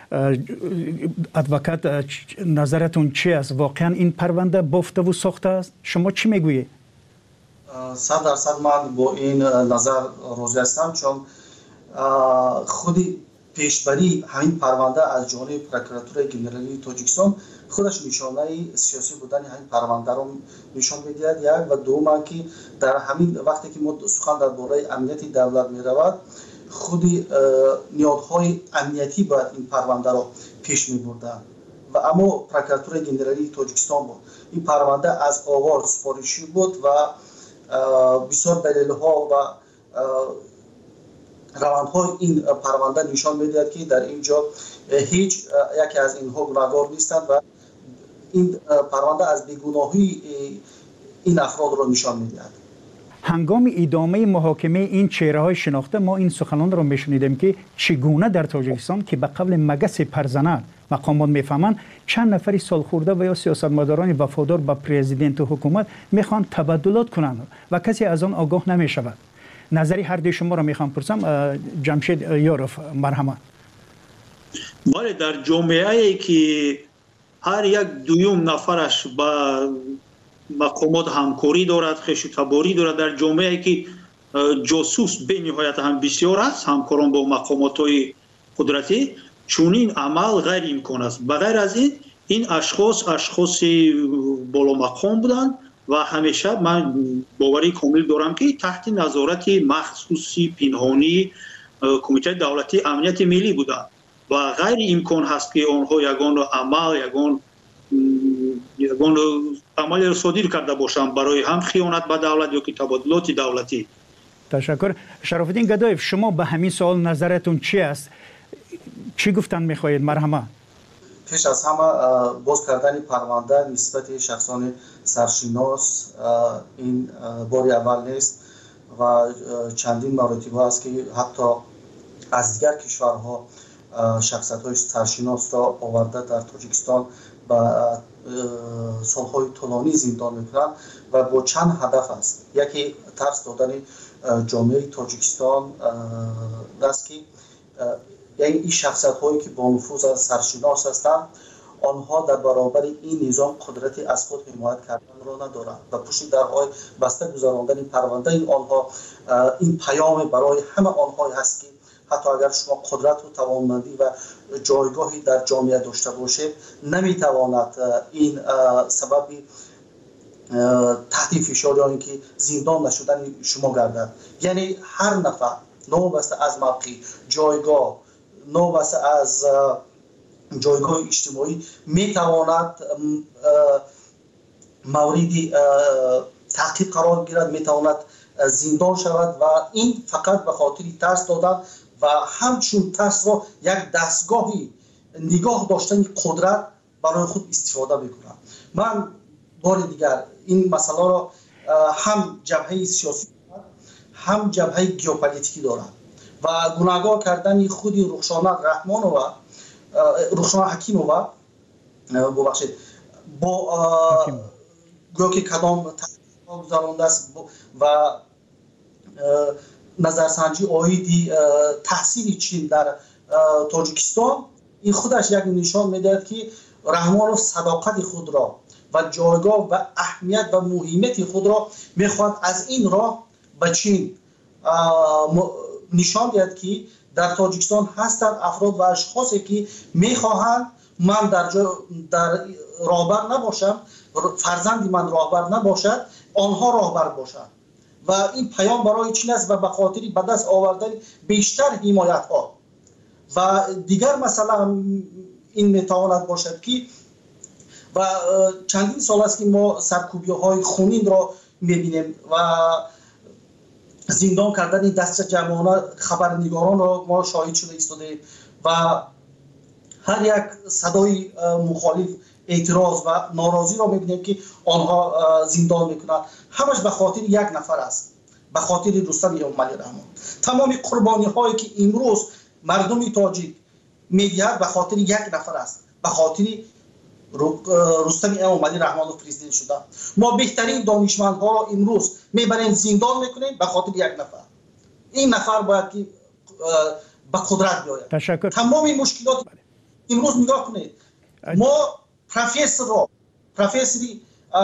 [SPEAKER 6] ادوکات نظرتون چی است؟ واقعا این پرونده بافته و ساخته است؟ شما چی میگویید؟
[SPEAKER 21] 100% من با این نظر راضی هستم، چون خودی پیشبری همین پرونده از جانب پروکراتور گنرالی تاجیکستان خودش نشانه سیاسی بودن همین پرونده رو نشان میدهد. یک و دوم که در همین وقتی که ما سخن درباره امنیت دولت میرود، خودی نیازهای امنیتی باید این پرونده رو پیش میبردن و اما پروکراتور گنرالی تاجیکستان بود. این پرونده از آغاز سفارشی بود و بسیار دلیل‌ها و روندهای این پرونده نشان می‌دهد که در اینجا هیچ یکی از اینها گناهکار نیستند و این پرونده از بیگناهی این افراد را نشان می‌دهد.
[SPEAKER 6] هنگام ادامه محاکمه این چهره‌های شناخته ما این سخنان را می‌شنیدیم که چگونه در تاجیکستان که به قبل مگس پرزنه مقامات میفهمند چند نفری سالخورده و یا سیاستمداران وفادار به پرزیدنت و حکومت میخوان تبادلات کنند و کسی از آن آگاه نمیشود. نظری هر دوی شما را میخوام پرسم. جمشید یوروف، مرحمت.
[SPEAKER 20] بله، در جامعه‌ای که هر یک دویم نفرش با مقامات همکاری دارد، خش تباری دارد، در جامعه‌ای که جاسوس به نهایت هم بسیار است، همکاران با مقامات‌های قدرتی، چونین عمل غیر امکان است. بغیر از این اشخاص بالا مقام بودند و همیشه من باوری کامل دارم که تحت نظارت مخصوصی پنهانی کمیته دولتی امنیت ملی بودند و غیر امکان هست که آنها یگان عمل، یگان یگان عملی رو صادر کرده باشند برای هم خیانت به دولت یا که تبادلات دولتی.
[SPEAKER 6] تشکر. شرافالدین گدایف، شما به همین سوال نظرتون چی است؟ چی گفتن میخواهید؟ مرحمه.
[SPEAKER 21] پیش از همه باز کردن پرونده نسبت شخصان سرشناس این بار اول نیست و چندین مراتب است که حتی از دیگر کشورها شخصیت‌های سرشناس را آورده در تاجیکستان و سالهای طولانی زندان میکنند و با چند هدف است. یکی ترس دادن جامعه تاجیکستان است که یعنی این شخصیت‌هایی که با نفوذ سرشناس هستند آنها در برابر این نظام قدرتی از خود حمایت کردن را ندارند و پشت درهای بسته گذراندن پرونده آنها این پیام برای همه آنها هست که حتی اگر شما قدرت و توانمندی و جایگاهی در جامعه داشته باشید نمیتواند این سبب تحت فشار یا اینکه زندان نشدن شما گردد. یعنی هر نفر نوبسته از موقع جایگاه نوبسته از جایگاه اجتماعی میتواند مورد تعقیب قرار گیرد، میتواند زندان شود و این فقط به خاطر ترس دادن و همچون ترس را یک دستگاهی نگاه داشتن قدرت برای خود استفاده میکنند. من بار دیگر این مسئله را هم جبهه سیاسی هم جبهه گیوپولیتیکی دارد و گناهگار کردن خود رخشانه رحمانوف رخشانه حکیموف ببخشید با گویا که کدام تحقیق گذرانده است و نظرسنجی آیدی تحصیل چین در تاجیکستان این خودش یک نشان میدهد که رحمانوف صداقت خود را و جایگاه و اهمیت و مهمیت خود را میخواد از این راه به چین نشان دهد که در تاجیکستان هستند افراد و اشخاصی که میخواهند من در راهبر نباشم، فرزندی من راهبر نباشد، آنها راهبر باشند و این پیام برای چین است و به خاطر به دست آوردن بیشتر حمایت ها و دیگر مثلا این میتواند باشد که و چندین سال است که ما سرکوبی های خونین را میبینیم و زندان کردن دست جمعانه خبرنگاران را ما شاهد شده ایستاده و هر یک صدای مخالف اعتراض و ناراضی را میبینیم که آنها زندان میکنند. همش به خاطر یک نفر است، به خاطر رستم اموملی رحمان. تمام قربانی هایی که امروز مردم تاجیک میدهد به خاطر یک نفر است، به خاطر رستم اموملی رحمانوف پرزیدنت شده. ما بهترین دانشمندها را امروز میبریم زندان میکنیم به خاطر یک نفر. این نفر باید که به قدرت بیاید.
[SPEAKER 6] تشکر.
[SPEAKER 21] تمام مشکلات امروز نگاه کنید. ما پروفسوری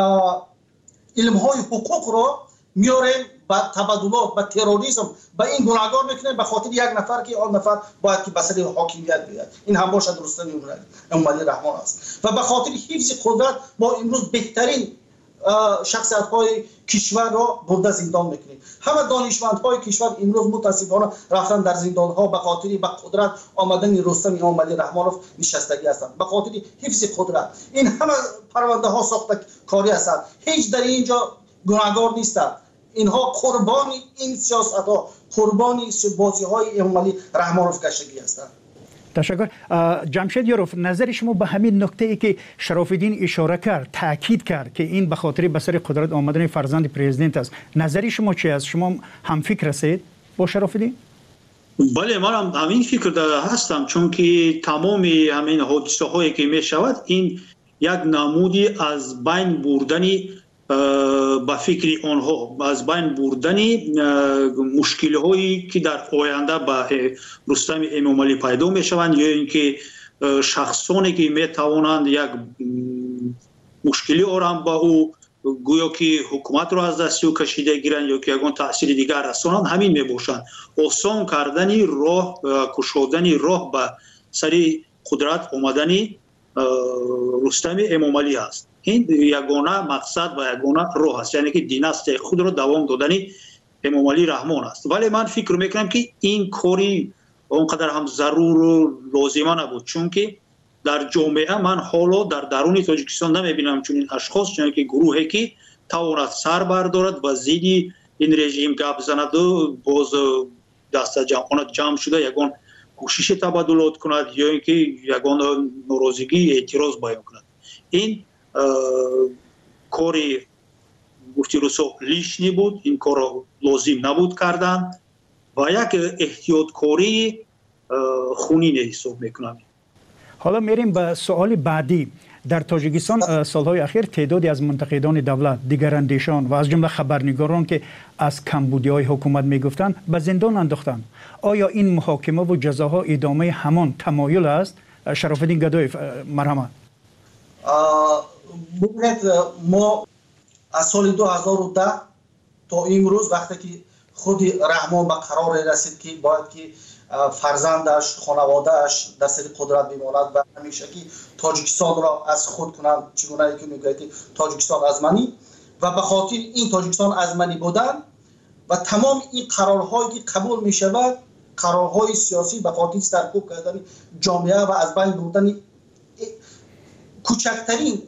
[SPEAKER 21] علم های حقوق را میاریم با تبادلات با تروریسم با این گناهگار میکنیم به خاطر یک نفر که آن نفر باید که بسر حاکمیت بیاید. این هم باشد رستم اموملی رحمان است و به خاطر حفظ قدرت ما امروز بهترین شخصیت های کشور را برده زندان میکنیم. همه دانشمند های کشور امروز متاسفانه رفتن در زندان ها به خاطر به قدرت آمدن رستم اموملی رحمانوف نشستگی هستند، به خاطر حفظ قدرت. این همه پرونده ها ساخته کاری هستند، هیچ در اینجا گناهگار نیستند. اینها قربانی این سیاست ها، قربانی بازی های اموملی رحمانوف گشتگی هستند.
[SPEAKER 6] تشکر. جمشید یاروف، نظر شما به همین نکته ای که شرافالدین اشاره کرد، تاکید کرد که این به خاطر به سر قدرت آمدن فرزند پرزیدنت است، نظر شما چی است؟ شما هم فکر هستید با شرافالدین؟
[SPEAKER 20] بله، من هم همین فکر هستم، چون که تمام همین حادثه هایی که می شود این یک نمودی از بین بردنی با فکر آنها، از بین بردنی مشکل هایی که در آینده با رستم اموملی پیدا می شوند یا اینکه شخصانی که می توانند یک مشکلی آرام با او گویا که حکومت را از دست او کشیده گیرند یا که یگان تاثیر دیگر رسانند، همین می باشند. آسان کردن راه، کشودن راه به سر قدرت آمدن رستم اموملی است. این یگانه مقصد و یگانه راه است، یعنی که دیناستی خود را دوام دادن اموملی رحمان است. ولی من فکر میکنم که این کاری اونقدر هم ضرور و لازمه نبود، چون که در جامعه من حالا در درون تاجیکستان نمیبینم چون این اشخاص چون که گروهی که تواند سر بردارد و زیدی این رژیم گپ زند و باز دست جمع شده یگان کوشش تبادلات کند یا اینکه یگان ناراضگی اعتراض بیان کند. این کاری گفتی روسو لیشنی بود، این کار را لازم نبود کردن و یک احتیاطکاری خونین حساب میکنم.
[SPEAKER 6] حالا میریم به سوال بعدی. در تاجیکستان سالهای اخیر تعدادی از منتقدان دولت، دیگراندیشان و از جمله خبرنگاران که از کمبودی‌های حکومت میگفتند به زندان انداختند. آیا این محاکمه و جزاها ادامه همان تمایل است؟ شرافالدین گدایف، مرحمت.
[SPEAKER 21] ببینید ما از سال 2010 تا امروز وقتی که خود رحمان به قرار رسید که باید که فرزندش، خانوادهش در سر قدرت بماند و همیشه که تاجیکستان را از خود کنند، چگونه که میگوید تاجیکستان ازمنی و به خاطر این تاجیکستان ازمنی بودن و تمام این قرارهایی که قبول می شود، قرارهای سیاسی به خاطر سرکوب کردن جامعه و از بین بردن کوچکترین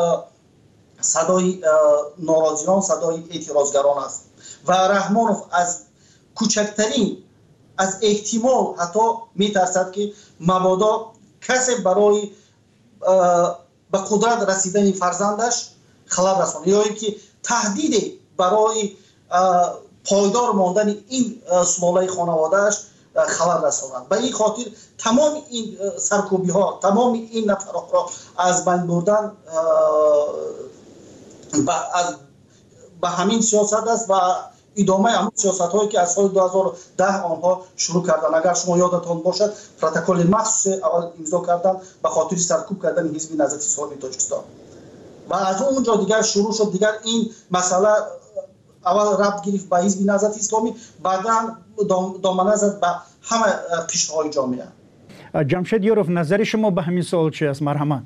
[SPEAKER 21] صدای ناراضیان، صدای اعتراضگران است و رحمانوف از کوچکترین از احتمال حتی میترسد که مبادا کسی برای به قدرت رسیدن فرزندش خلل رساند یا اینکه تهدید برای پایدار ماندن این سلاله خانوادهش خلل رساند. به این خاطر تمام این سرکوبی ها، تمام این نفرات را از بین بردن به همین سیاست است و ادامه همون سیاست هایی که از سال 2010 آنها شروع کردن. اگر شما یادتان باشد پروتکل مخصوص اول امضا کردن به خاطر سرکوب کردن حزب نهضت اسلامی تاجیکستان و از اونجا دیگر شروع شد. دیگر این مسئله اول ربط گرفت به حزب نهضت اسلامی، بعدا دامنه زد به همه قشرهای جامعه.
[SPEAKER 6] جمشید یوروف، نظر شما به همین سوال چی است؟ مرحمت.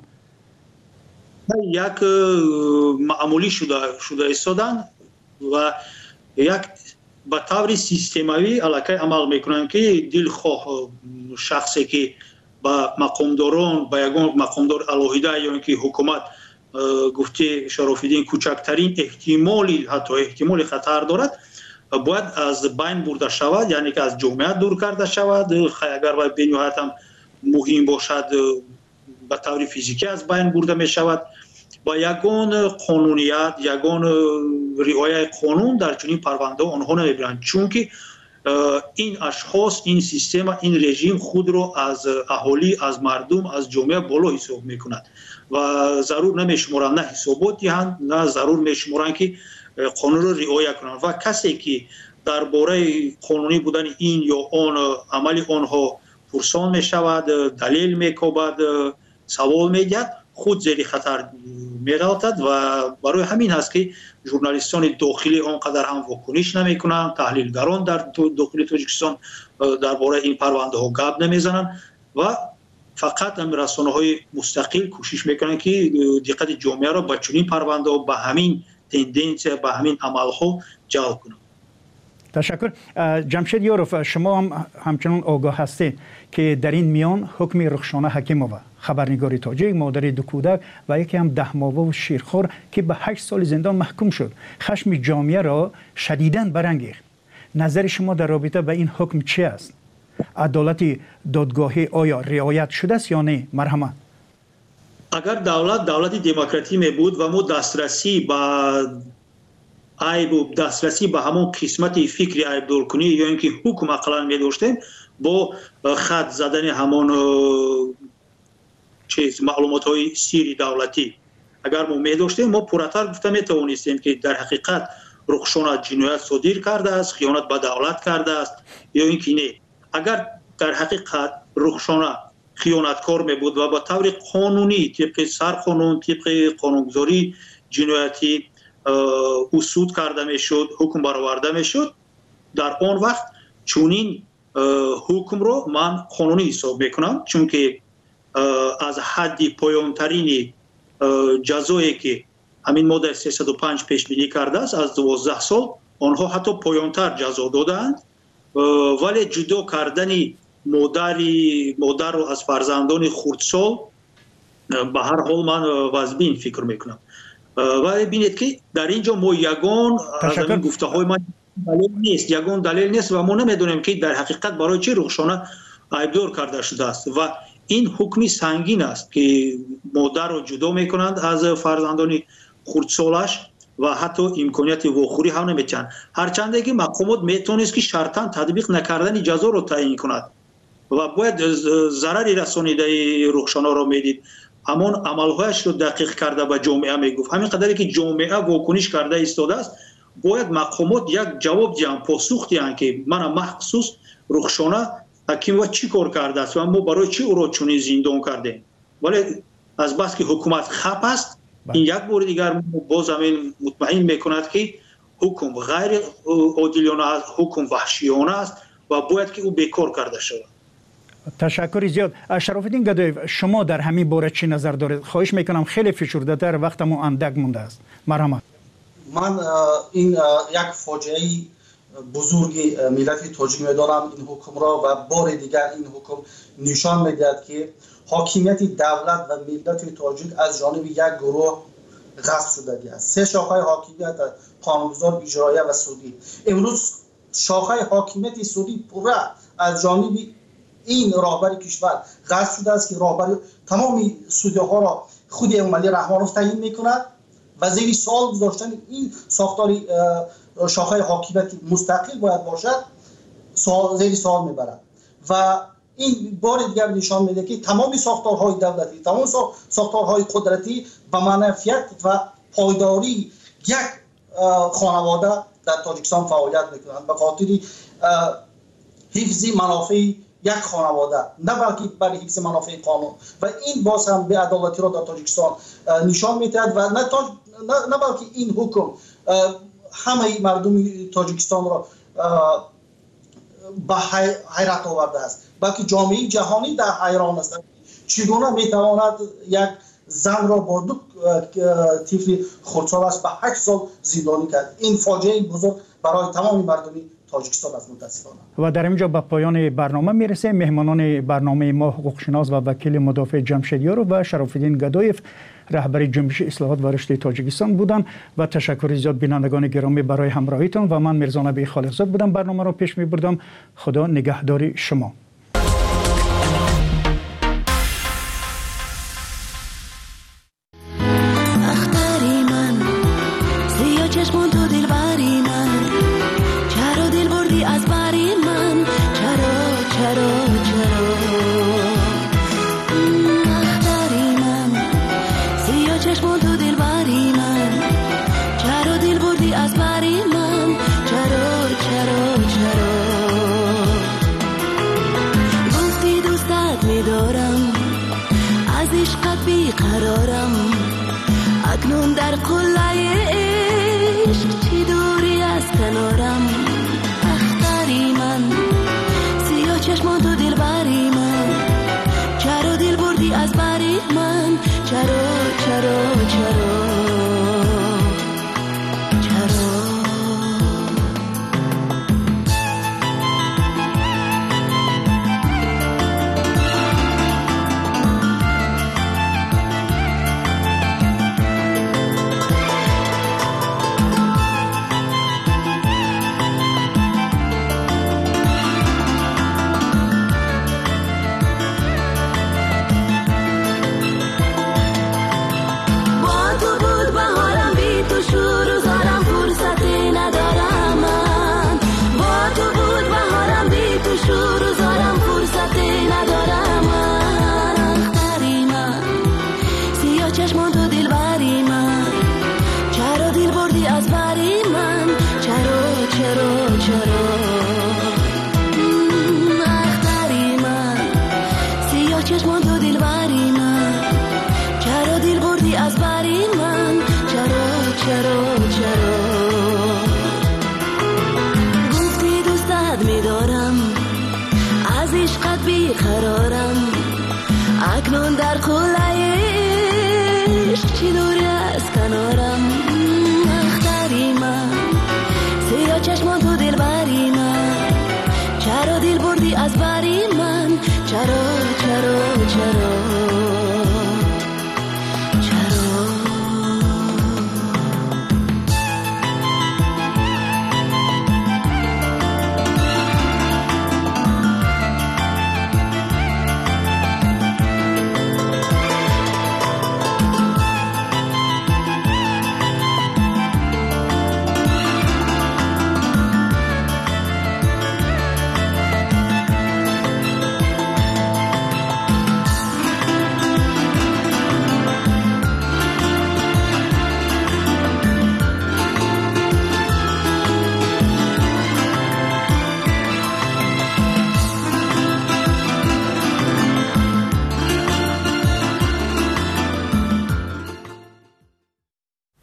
[SPEAKER 20] یک معمولی شده ایستادن و یک به طور سیستماوی علاقه عمل میکنن که دلخواه شخصی که با مقامداران، با یگان مقامدار الهیده یا اینکه حکومت گفته شرافالدین کوچکترین احتمالی حتی احتمال خطر دارد باید از بین برده شود، یعنی که از جامعه دور کرده شود. اگر باید بنیهایت هم مهم باشد به طور فیزیکی از بین برده می شود. با یگان قانونیت، یگان رعایت قانون در چنین پرونده آنها نمیبرند، چون که این اشخاص، این سیستم، این رژیم خود را از اهالی، از مردم، از جامعه بالا حساب میکند و ضرور نمیشمارند نه حسابات دهند، نه ضرور میشمارند که قانون را رعایت کنند و کسی که درباره قانونی بودن این یا آن عمل آنها پرسان میشود، دلیل میکوبد، سوال میگد، خود زیر خطر می‌افتد و برای همین هست که ژورنالیستان داخلی آنقدر هم واکنش نمی‌کنند، تحلیلگران در داخل تاجیکستان درباره این پرونده ها گپ نمیزنند و فقط هم رسانه‌های مستقل کوشش میکنند که دقت جامعه را به چنین پرونده ها، به همین تندنس، به همین عمل‌ها جلب کنند.
[SPEAKER 6] تشکر. جمشید یوروف، شما هم همچنان آگاه هستید که در این میان حکم رخشانه حکیمووا، خبرنگار تاجیک، مادر دو کودک و یکی هم 10 ماهه و شیرخوار که به 8 سال زندان محکوم شد، خشم جامعه را شدیداً برانگیخت. نظر شما در رابطه با این حکم چی است؟ عدالت دادگاهی آیا رعایت شده است یا نه؟ مرحمت.
[SPEAKER 20] اگر دولت دموکراتی می بود و ما دسترسی به عیب و دسترسی به همون قسمت فکری عیب دور کنی یا اینکه حکم اقلا می داشتیم با خط زدن همون معلومات های سیری دولتی اگر ما می داشتیم، ما پورتر گفته می توانستیم که در حقیقت رخشانه جنایت صادر کرده است، خیانت به دولت کرده است یا اینکه نه. اگر در حقیقت رخشانه خیانتکار می بود و با طور قانونی طبق سرقانون، طبق قانونگذاری جنایتی اصول کرده می شد، حکم برآورده می شد، در آن وقت چونین حکم رو من قانونی حساب میکنم، چون که از حد پایانترین جزایی که همین ماده 305 پیش بینی کرده است از 12 سال، آنها حتی پایانتر جزا دادند، ولی جدا کردن مادر رو از فرزندان خردسال به هر حال من واجبین فکر میکنم. و ببینید که در اینجا ما یگان از این گفته های من دلیل نیست و ما نمیدونیم که در حقیقت برای چه رخشانه عیبدار کرده شده است و این حکمی سنگین است که مادر را جدا میکنند از فرزندان خردسالش و حتی امکانیت واخوری هم نمیتونند. هرچند که مقامات میتونست که شرطاً تطبیق نکردن جزا را تعیین کند و باید ضرری رسانیده رخشانه را میدید، همان عملهایش رو دقیق کرده به جامعه میگفت. همین قدری که جامعه واکنش کرده ایستاده است باید مقامات یک جواب دیان، پاسخ دیان که من مخصوص رخشانه حکیم و چی کار کرده است و ما برای چی او را چنین زندان کردیم. ولی از بس که حکومت خپ است این یک بار دیگر باز همین مطمئن میکند که حکم غیر عادلانه است، حکم وحشیانه است و باید که او بیکار کرده شود.
[SPEAKER 6] تشکر زیاد. شراف‌الدین گدایف، شما در همین باره چی نظر دارید؟ خواهش میکنم خیلی فشرده تر، وقتمون اندک مونده است. مرحمت.
[SPEAKER 21] من این یک فاجعه بزرگی ملت تاجیک میدارم این حکم را و بار دیگر این حکم نشان میدهد که حاکمیت دولت و ملت تاجیک از جانب یک گروه غصب شده است. سه شاخه حاکمیت قانونگذار، اجرایی و سودی. امروز شاخه حاکمیت سودی پوره از جانب این راهبر کشور غصب شده است که راهبر تمام سودی ها را خود امالی رحمانوف تعیین میکند و زیر سوال گذاشتن این ساختاری شاخه حاکمیت مستقل باید باشد زیر سوال میبرد و این بار دیگر نشان میده که تمام ساختارهای دولتی، تمام ساختارهای قدرتی و منافعت و پایداری یک خانواده در تاجیکستان فعالیت میکنند به خاطر حفظ منافع یک خانواده، نه بلکه برای حفظ منافع قانون و این باز هم به عدالتی را در تاجیکستان نشان میدهد و نه بلکه این حکم همه مردم تاجیکستان را به حیرت آورده است، بلکه جامعه جهانی در حیران است چگونه میتواند یک زن را با دو طفل خردسالش به 8 سال زندانی کرد. این فاجعه بزرگ برای تمام مردم تاجیکستان است متاسفانه.
[SPEAKER 6] و در اینجا به پایان برنامه میرسه. مهمانان برنامه ما حقوقشناس و وکیل مدافع جمشیدیار و شراف‌الدین گدایف رهبر جنبش اصلاحات و رشد تاجیکستان بودند و تشکر زیاد بینندگان گرامی برای همراهیتان و من میرزا نبی خالقزاد بودم برنامه را پیش میبردم. خدا نگهدار شما.
[SPEAKER 5] اکنون در قلعه عشق چی دوری از کنارم، اختری من سیاه چشمان تو دل بری من، چرا دل بردی از بری من، چرا اکنون در قلعه عشق چی دوری از کنارم، اختری من سیاه چشمان تو دل بری من، چرا دل بردی از بری من، چرا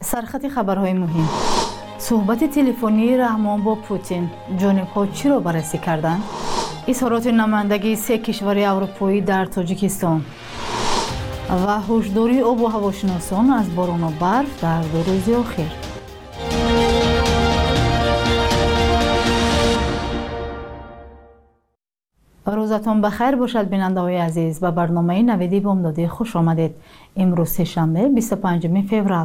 [SPEAKER 1] سرخط خبرهای مهم. صحبت تلفنی رحمان با پوتین، جانب‌ها چی را بررسی کردند؟ اظهارات نمایندگی 3 کشور اروپایی در تاجیکستان و هشداری آب و هواشناسان از باران و برف در 2 روز اخیر. روزتان بخیر باشد بیننده‌های عزیز. به برنامه نویدی بامدادی خوش آمدید. امروز سه‌شنبه 25 فوریه.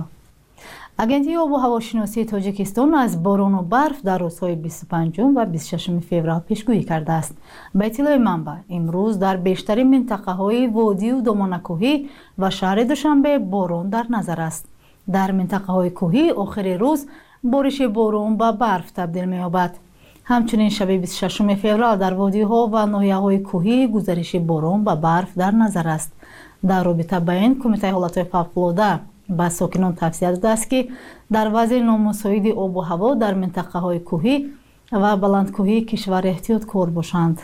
[SPEAKER 1] اگنتی آب و هواشناسی تاجیکستان از باران و برف در روزهای 25 و 26 فوریه پیشگویی کرده است. به اطلاع منبع امروز در بیشتر منطقه‌های وادی و دامنه‌کوهی و شهر دوشنبه باران در نظر است. در منطقه‌های کوهی آخر روز بارش باران به برف تبدیل می‌یابد. همچنین شب 26 فوریه در وادی‌ها و ناحیه‌های کوهی گزارش باران به برف در نظر است. در رابطه با این کمیته حالت‌های فوق‌العاده با ساکنان توصیه داده است که در وضع نامساعد آب و هوا در منطقه‌های کوهی و بلندکوهی کشور احتیاط کار باشند.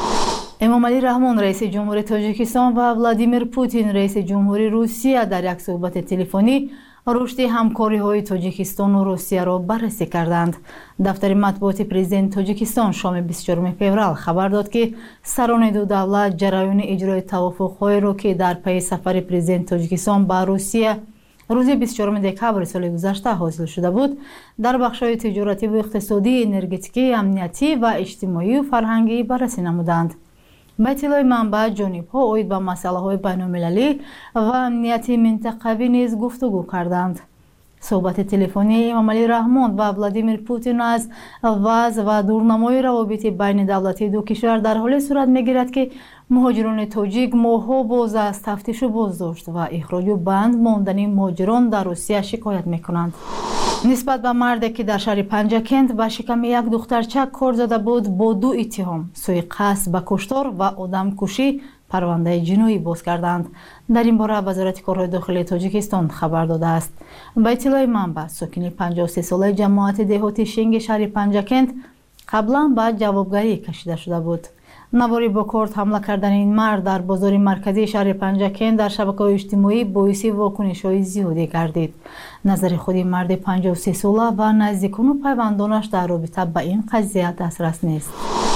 [SPEAKER 1] امامعلی رحمان رئیس جمهوری تاجیکستان و ولادیمیر پوتین رئیس جمهوری روسیه در یک صحبت تلفنی رشد همکاری‌های تاجیکستان و روسیه را بررسی کردند. دفتر مطبوعات پرزیدنت تاجیکستان شام 24 فوریه خبر داد که سران دو دولت جریان اجرای توافق‌هایی را که در پی سفر پرزیدنت تاجیکستان به روسیه روز 24 دکبر سال گذشته حاصل شده بود، در بخش‌های تجارتی و اقتصادی، انرژتیکی، امنیتی و اجتماعی و فرهنگی بررسی نمودند. به اطلاع منبع جانب‌ها اوید به مسائل بین‌المللی و امنیتی منطقوی نیز گفتگو کردند. صحبت تلفنی امامعلی رحمان و ولادیمیر پوتین از وضع و دورنمای روابط بین دولتی دو کشور در حال صورت می‌گیرد که مهاجران تاجیک ماه‌ها باز از تفتیش و بازداشت و اخراج و بند ماندن مهاجران در روسیه شکایت می‌کنند. نسبت به مردی که در شهر پنجکند به شکم یک دخترچه کار زده بود با 2 اتهام سوی قصد به کشتار و آدمکشی پرونده جنایی باز کردند. در این باره وزارت کارهای داخلی تاجیکستان خبر داده است. به اطلاع منبع ساکن 53 ساله جماعت دهاتی شنگ شهر پنجکند قبلا به جوابگری کشیده شده بود. نواری با کارت حمله کردن این مرد در بازار مرکزی شهر پنجکند در شبکه‌های اجتماعی باعث واکنش‌های زیادی گردید. نظر خود مرد 53 ساله و نزدیکان و پیوندانش در رابطه با این قضیه دسترس نیست.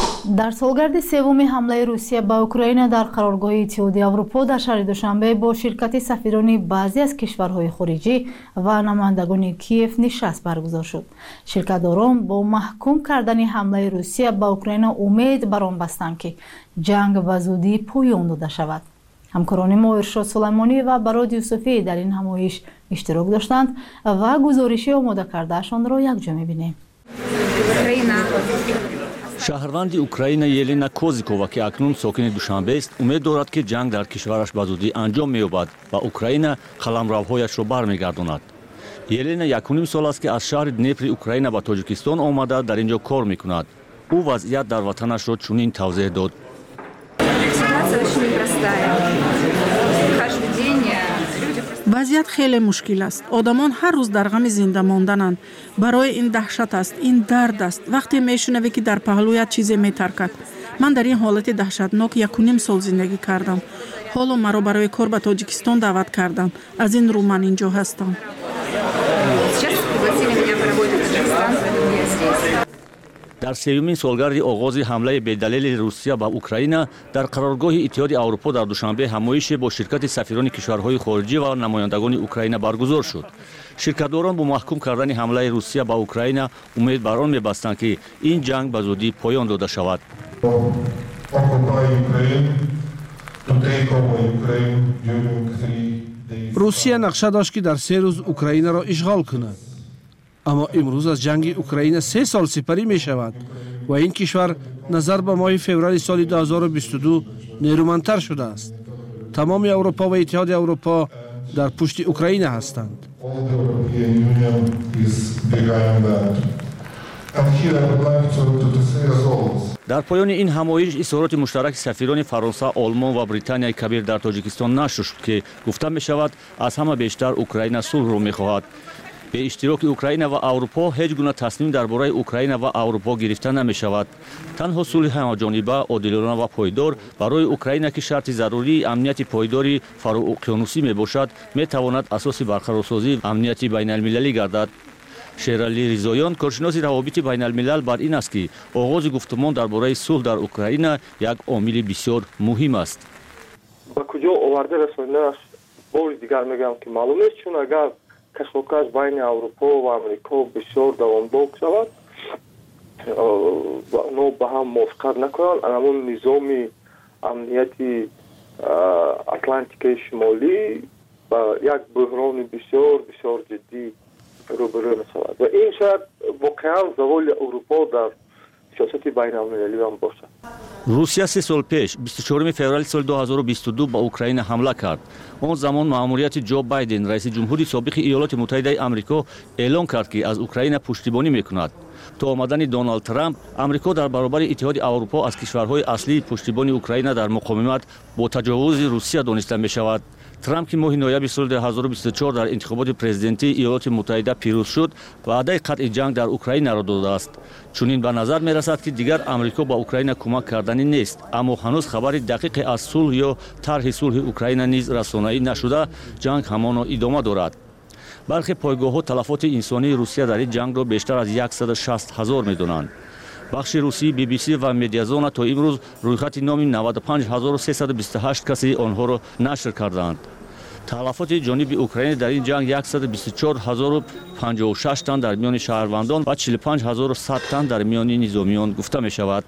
[SPEAKER 1] در سالگرد سوم حمله روسیه به اوکراین در قرارگاه اتحادیه اروپا در شهر دوشنبه با شرکت سفیران بعضی از کشورهای خارجی و نمایندگان کیف نشست برگزار شد. شرکت‌داران با محکوم کردن حمله روسیه به اوکراین امید بر آن بستند که جنگ به زودی پایان داده شود. همکاران ما ارشاد سلیمانی و براد یوسفی در این همایش اشتراک داشتند و گزارشی آماده کردهشان را یکجا می‌بینیم.
[SPEAKER 2] شهروند اوکراین یلینا کوزیکووا که اکنون ساکن دوشنبه است امید دارد که جنگ در کشورش به زودی انجام می‌یابد و اوکراین قلمروهایش را برمیگرداند. یلینا 1.5 سال است که از شهر دنیپر اوکراین به تاجیکستان آمده در اینجا کار می‌کند. او وضعیت در وطنش را چنین توضیح داد.
[SPEAKER 3] وضعیت خیلی مشکل است. آدمان هر روز در غم زنده ماندنند. برای این دهشت است، این درد است. وقتی میشنوی که در پهلویت چیزی میترکد. من در این حالت دهشتناک 1.5 سال زندگی کردم. حالا مرا برای کار به تاجیکستان دعوت کردند. از این رو من اینجا هستم.
[SPEAKER 2] در سومین سالگرد آغاز حمله بی‌دلیل روسیه به اوکراین در قرارگاه اتحادیه اروپا در دوشنبه همایش با شرکت سفیران کشورهای خارجی و نمایندگان اوکراین برگزار شد. شرکت‌داران با محکوم کردن حمله روسیه به اوکراین امید بر آن می‌بستند که این جنگ به زودی پایان داده شود.
[SPEAKER 4] روسیه نقشه داشت که در 3 روز اوکراین را اشغال کند. اما امروز از جنگ اوکراین 3 سال سپری می شود و این کشور نظر به ماه فوریه سال 2022 نیرومندتر شده است. تمام اروپا و اتحاد اروپا در پشت اوکراین هستند.
[SPEAKER 2] در پایان این همایش اظهارات مشترک سفیران فرانسه، آلمان و بریتانیای کبیر در تاجیکستان نشر شد که گفته می شود از همه بیشتر اوکراین صلح را می خواهد. به اشتراک اوکراین و اروپا هیچ گونه تصمیم درباره اوکراین و اروپا گرفته نمی‌شود. تنها صلح همجانبه عادلانه و پایدار برای اوکراین که شرط ضروری امنیت پایداری فرواقیانوسی میباشد میتواند اساس برقرارسازی امنیت بین المللی گردد. شیرعلی رضاییان کارشناس روابط بین الملل بر این است که آغاز گفتمان درباره صلح در اوکراین یک عامل بسیار مهم است.
[SPEAKER 9] با کجا آورده رساندنش بار دیگر میگم که معلوم است، چون اگر کشمکش بین اروپا و امریکا بسیار دوامدار شود و اونا به هم موافقت نکنند، همون نظام امنیتی اتلانتیک شمالی با یک بحران بسیار بسیار جدی روبرو می‌شود و این شاید واقعا زوال اروپا در سیاست بین المللی هم باشد.
[SPEAKER 2] روسیه 3 سال پیش 24 فوریه سال 2022 به اوکراین حمله کرد. آن زمان مأموریت جو بایدن رئیس جمهوری سابق ایالات متحده آمریکا اعلام کرد که از اوکراین پشتیبانی میکند. تا آمدن دونالد ترامپ، آمریکا در برابر اتحاد اروپا از کشورهای اصلی پشتیبانی اوکراین در مقاومت با تجاوز روسیه دانسته می‌شود. ترامپ که ماه نوامبر سال 2024 در انتخابات پرزیدنتی ایالات متحده پیروز شد، وعده قطع جنگ در اوکراین را داده است. چنین به نظر می‌رسد که دیگر آمریکا با اوکراین کمک کردنی نیست، اما هنوز خبر دقیق از صلح یا طرح صلح اوکراین نیز رسانه‌ای نشده، جنگ همان ادامه دارد. برخی پایگاه‌ها تلفات انسانی روسیه در این جنگ را بیشتر از 160,000 می‌دانند. بخش روسی BBC و مدیازون تا امروز رویخط نام 95328 کسی آنها را نشر کردند. تلفات جانب اوکراین در این جنگ 124,056 تن در میان شهروندان و 45,100 تن در میان نظامیان گفته می شود.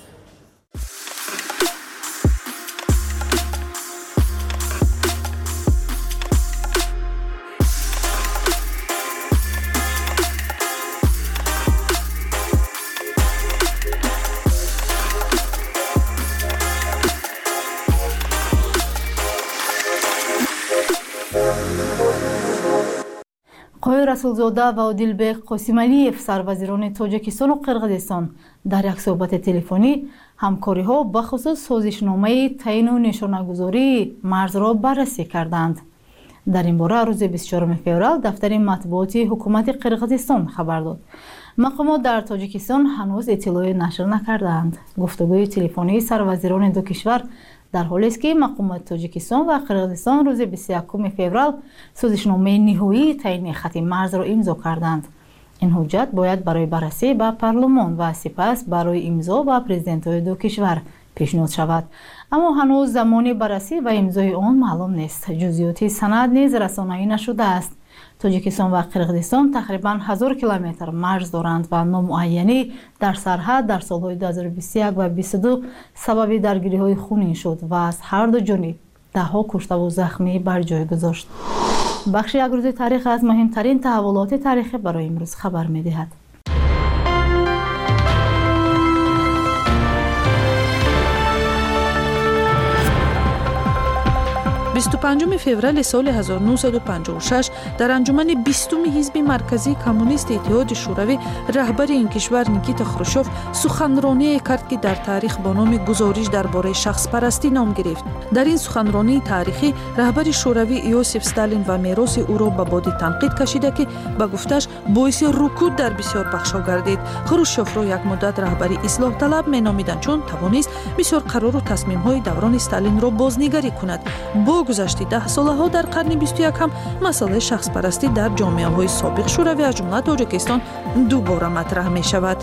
[SPEAKER 1] قوی رسولزاده و عادلبек قاسمعلیев سروزیران تاجیکستان و قرغیزستان در یک صحبت تلفنی همکاری‌ها به خصوص سازشنامه تعیین و نشانه‌گذاری مرز را بررسی کردند. در این باره روز 24 فوریه دفتر مطبوعاتی حکومت قرغیزستان خبر داد. مقامات در تاجیکستان هنوز اطلاعی نشر نکردند. گفتگوی تلفنی سروزیران دو کشور در حالی است که مقامات تاجیکستان و قرغیزستان روز 21 فوریه سازشنامه نهایی تعیین خط مرز را امضا کردند. این حجت باید برای بررسی به پارلمان و سپس برای امضا به پرزیدنت‌های دو کشور پیشنهاد شود، اما هنوز زمان بررسی و امضای آن معلوم نیست. جزئیات سند نیز رسانه‌ای نشده است. تاجیکستان و قرغیزستان تقریباً 1000 کیلومتر مرز دارند و نامعینی در سرحد در سالهای 2021 و 2022 سبب درگیری‌های خونین شد و از هر دو جانب ده‌ها کشته و زخمی بر جای گذاشت. بخش یک روز تاریخ از مهمترین تحولات تاریخی برای امروز خبر می‌دهد.
[SPEAKER 19] 25 فوریه سال 1956 در انجمن 20 حزب مرکزی کمونیست اتحاد شوروی رهبر این کشور نیکیتا خروشچف سخنرانی کرد که در تاریخ با نام گزارش درباره شخص پرستی نام گرفت. در این سخنرانی تاریخی رهبر شوروی یوسف استالین و میراث او را به باد تنقید کشیده که به گفتش باعث رکود در بسیار بخش‌ها گردید. خروشچف را یک مدت رهبری اصلاح طلب مینامیدند، چون توانست بسیار قرار و تصمیم‌های دوران استالین را بازنگری کند. با گذشت 10 سالها در قرن 21 هم مسئله شخص پرستی در جامعه‌های سابق شوروی از جمله تاجیکستان دوباره مطرح می شود.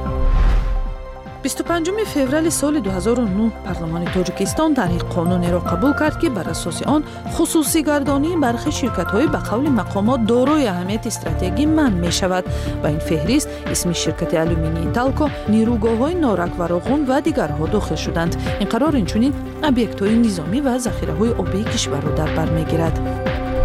[SPEAKER 19] 25 فوریه سال 2009 پارلمان تاجیکستان طرح قانونی را قبول کرد که بر اساس آن خصوصی گردانی برخی شرکت‌های به قول مقامات دارای اهمیت استراتژیکی منع می شود. و این فهرست اسم شرکت آلومینی تالکو، نیروگاه‌های نارک و راغون و دیگرها داخل شدند. این قرار اینچنین ابیکت‌های نظامی و ذخیره‌های آبی کشور را در بر می‌گیرد.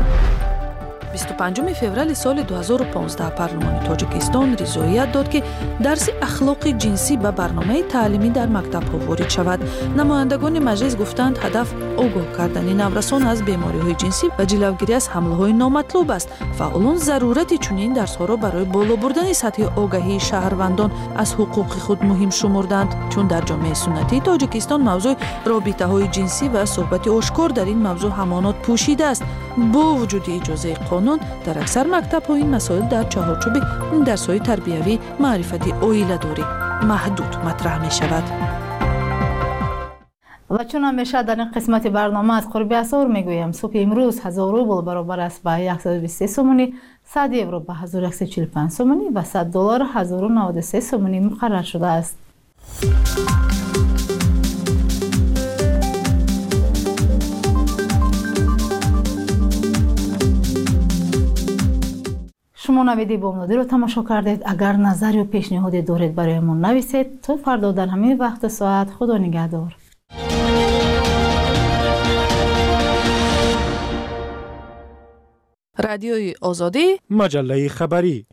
[SPEAKER 19] 25 فوریه سال 2015 پارلمان تاجیکستان رضایت داد که درس اخلاق جنسی به برنامه تعلیمی در مکتب‌ها وارد شود. نمایندگان مجلس گفتند هدف آگاه کردن نورسان از بیماری‌های جنسی و جلوگیری از حمله‌های نامطلوب است. فعالان ضرورت چنین درس‌ها را برای بالا بردن سطح آگاهی شهروندان از حقوق خود مهم شمردند، چون در جامعه سنتی تاجیکستان موضوع رابطه‌های جنسی و صحبت آشکار در این موضوع همانات پوشیده است. با وجود اجازه قانون چنان در اکثر مکتب‌ها این مسائل در چهارچوب درس‌های تربیوی معرفتی عائله‌داری محدود مطرح می‌شود.
[SPEAKER 1] و چون همیشه در این قسمت برنامه از قرب اسعار میگویم صبح امروز 1000 روبل برابر است به 123 سومونی، 100 یورو به 1145 سومونی و 100 دلار 1093 سومونی مقرر شده است. شما نویدی بامدادی رو تماشا کردید. اگر نظر یا پیشنهادی دارید برایمون نویسید. تا فردا در همین وقت ساعت. خدا نگهدار.
[SPEAKER 19] رادیوی آزادی،
[SPEAKER 7] مجله خبری.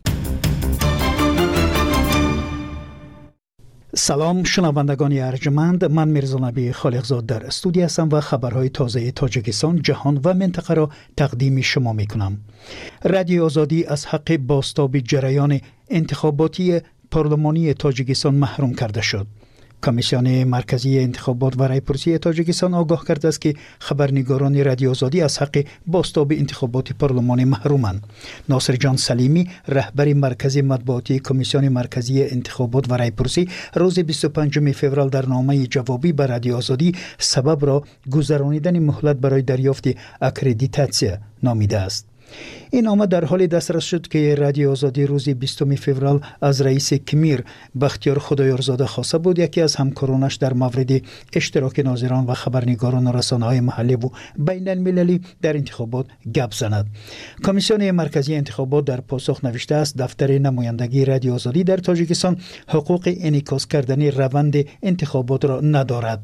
[SPEAKER 6] سلام شنوندگان ارجمند، من میرزا نبی خالقزاد در استودیو هستم و خبرهای تازه تاجیکستان، جهان و منطقه را تقدیم شما میکنم. رادیو آزادی از حق بازتاب جریان انتخاباتی پارلمانی تاجیکستان محروم کرده شد. کمیسیون مرکزی انتخابات و رایپرسی تاجیکستان آگاه کرده است که خبرنگاران رادیو آزادی از حق بازتاب انتخابات پارلمانی محرومند. ناصر جان سلیمی، رهبر مرکز مطبوعاتی کمیسیون مرکزی انتخابات و رایپرسی، روز 25 فوریه در نامه جوابی به رادیو آزادی سبب را گذرانیدن مهلت برای دریافت اکریدیتاسیون نامیده است. این نامه در حال دسترس شد که رادیو آزادی روز 20 فوریه از رئیس کمیر بختیار خدایارزاده خواسته بود یکی از همکارانش در مورد اشتراک ناظران و خبرنگاران و رسانه‌های محلی و بین المللی در انتخابات گپ زند. کمیسیون مرکزی انتخابات در پاسخ نوشته است دفتر نمایندگی رادیو آزادی در تاجیکستان حقوق انعکاس کردن روند انتخابات را ندارد.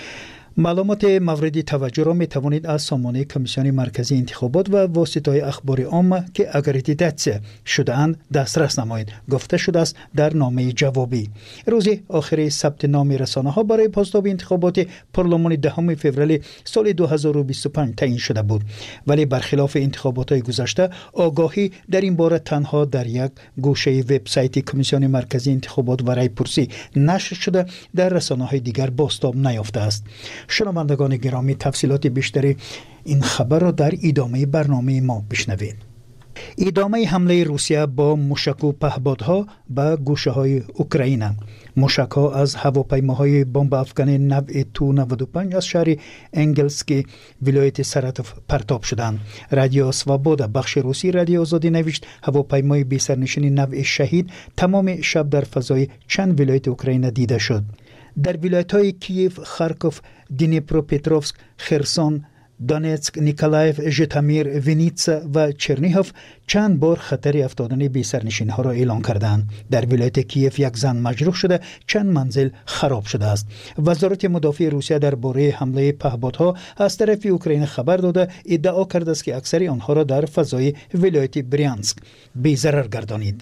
[SPEAKER 6] معلومات مورد توجه را می توانید از سامانه کمیسیون مرکزی انتخابات و واسطه‌های اخبار عامه که اکریدیتاسیون شده اند دسترس نمایید، گفته شده است در نامه جوابی. روز آخر ثبت نام رسانه‌ها برای بازتاب انتخابات پارلمانی 10 فوریه سال 2025 تعیین شده بود، ولی برخلاف انتخابات گذشته آگاهی در این باره تنها در یک گوشه وبسایت کمیسیون مرکزی انتخابات و رایپرسی نشر شده، در رسانه‌های دیگر بازتاب نیافته است. شنوندگان گرامی، تفصیلات بیشتری این خبر را در ادامه برنامه ما بشنوید. ادامه حمله روسیه با موشک و پهپادها به گوشه‌های اوکراین. موشک‌ها از هواپیماهای بمب افکن نوع تو 95 از شهر انگلسکی ولایت سراتوف پرتاب شدند. رادیو سوابودا بخش روسی رادیو آزادی نوشت هواپیمای بی سرنشین نوع شهید تمام شب در فضای چند ولایت اوکراین دیده شد. در ولایت‌های کییف، خارکوف، دنیپروپتروفسک، خرسون، دونتسک، نیکولایف، ژیتامیر، وینیتسا و چرنیهوف چند بار خطر افتادن بی سرنشین‌ها را اعلام کردند. در ولایت کییف یک زن مجروح شده، چند منزل خراب شده است. وزارت مدافع روسیه درباره حمله پهپادها از طرف اوکراین خبر داده ادعا کرده است که اکثر آنها را در فضای ولایت بریانسک بی‌ضرر گردانید.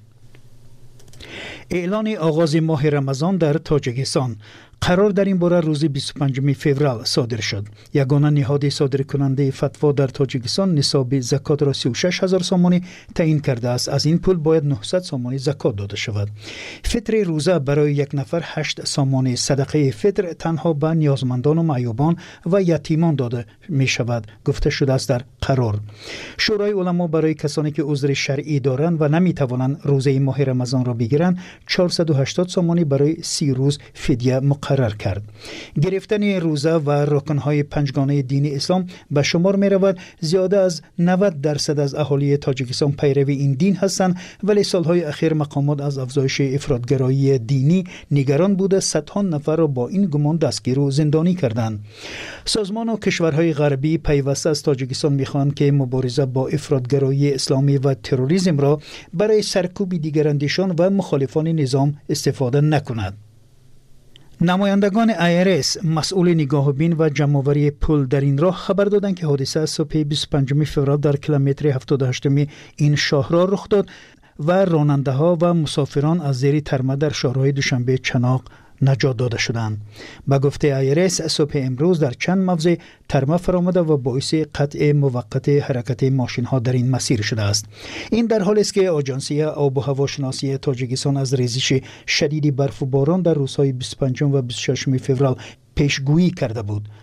[SPEAKER 6] اعلان آغاز ماه رمضان در تاجیکستان. قرار در این باره روز 25 فوریه صادر شد. یگانه نهاد صادر کننده فتوا در تاجیکستان نصاب زکات را 36000 سامانی تعیین کرده است. از این پول باید 900 سامانی زکات داده شود. فطر روزه برای یک نفر 8 سامانی، صدقه فطر تنها به نیازمندان و معیوبان و یتیمان داده می شود، گفته شده است در قرار. شورای علما برای کسانی که عذر شرعی دارند و نمی توانند روزه ماه رمضان را بگیرند 480 سامانی برای 30 روز فدیه مقرر کرد. گرفتن روزه و رکنهای پنجگانه دین اسلام به شمار می رود. زیاده از 90% از اهالی تاجیکستان پیروی این دین هستند، ولی سالهای اخیر مقامات از افزایش افراطگرایی دینی نگران بوده صدها نفر را با این گمان دستگیر و زندانی کردند. سازمان و کشورهای غربی پیوسته از تاجیکستان می خواهند که مبارزه با افراطگرایی اسلامی و تروریسم را برای سرکوب دیگراندیشان و مخالفان نظام استفاده نکند. نمایندگان IRS مسئول نگاهبین و جمع‌آوری پول در این راه خبر دادند که حادثه از صبح 25 فوریه در کیلومتر 78 این شاهراه رخ داد و راننده‌ها و مسافران از زیر ترمه در شهرهای دوشنبه چناق نجات داده شدند. با گفته IRS صبح امروز در چند موضع ترمه فرآمده و باعث قطع موقت حرکت ماشین ها در این مسیر شده است. این در حالی است که آژانسی آب و هواشناسی تاجیکستان از ریزش شدید برف و باران در روزهای 25 و 26 فوریه پیشگویی کرده بود.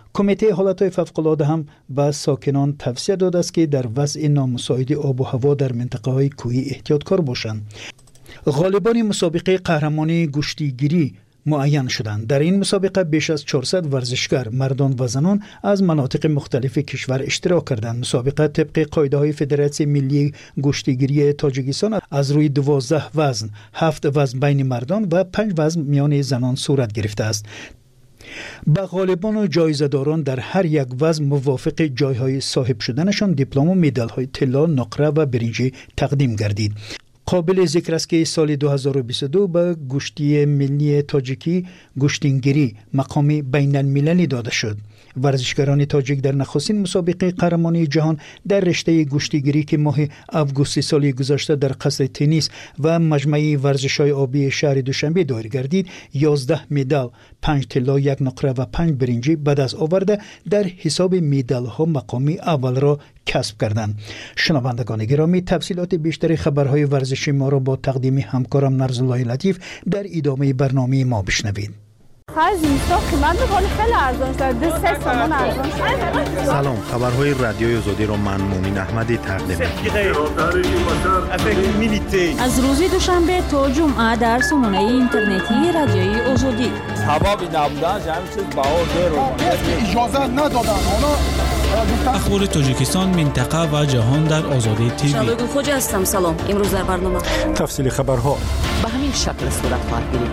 [SPEAKER 6] کمیته حالتهای فوق‌العاده هم به ساکنان توصیه داده است که در وضع نامساعد آب و هوا در منطقه‌های کوهی احتیاطکار باشند. غالبان مسابقه قهرمانی کشتیگیری معین شدند. در این مسابقه بیش از 400 ورزشکار مردان و زنان از مناطق مختلف کشور اشتراک کردند. مسابقه طبق قاعده‌های فدراسیون ملی کشتیگیری تاجیکستان از روی 12 وزن، 7 وزن بین مردان و 5 وزن میان زنان صورت گرفته است. به غالبان و جایزه‌داران در هر یک وزن موافق جایهای صاحب شدنشان دیپلم و مدال‌های طلا، نقره و برنجی تقدیم گردید. قابل ذکر است که سال 2022 به کشتی ملی تاجیکی کشتیگیری مقام بین المللی داده شد. ورزشکاران تاجیک در نخستین مسابقه قهرمانی جهان در رشته کشتیگیری که ماه آگوست سال گذشته در قصر تنیس و مجمع ورزش‌های آبی شهر دوشنبه دایر گردید، 11 مدال، 5 طلا، 1 نقره و 5 برنجی به دست آورده در حساب مدال‌ها مقام اول را کسب کردند. شنوندگان گرامی، تفصیلات بیشتر خبرهای ورزشی ما را با تقدیم همکارم نرزالله لطیف در ادامه برنامه ما بشنوید.
[SPEAKER 7] سلام، خبرهای رادیوی آزادی را من مومن احمدی تقدیم می‌کنم.
[SPEAKER 8] از روز دوشنبه تا جمعه در سامانه اینترنتی رادیوی آزادی.
[SPEAKER 10] حبابی نبودن همین چیز باور رو اجازه ندادن.
[SPEAKER 11] اخبار تاجیکستان، منطقه و جهان در آزادی تیوی.
[SPEAKER 8] شادو خوجا هستم. سلام. امروز در برنامه
[SPEAKER 7] تفصیل خبرها
[SPEAKER 12] به همین شکل صورت خواهد گرفت.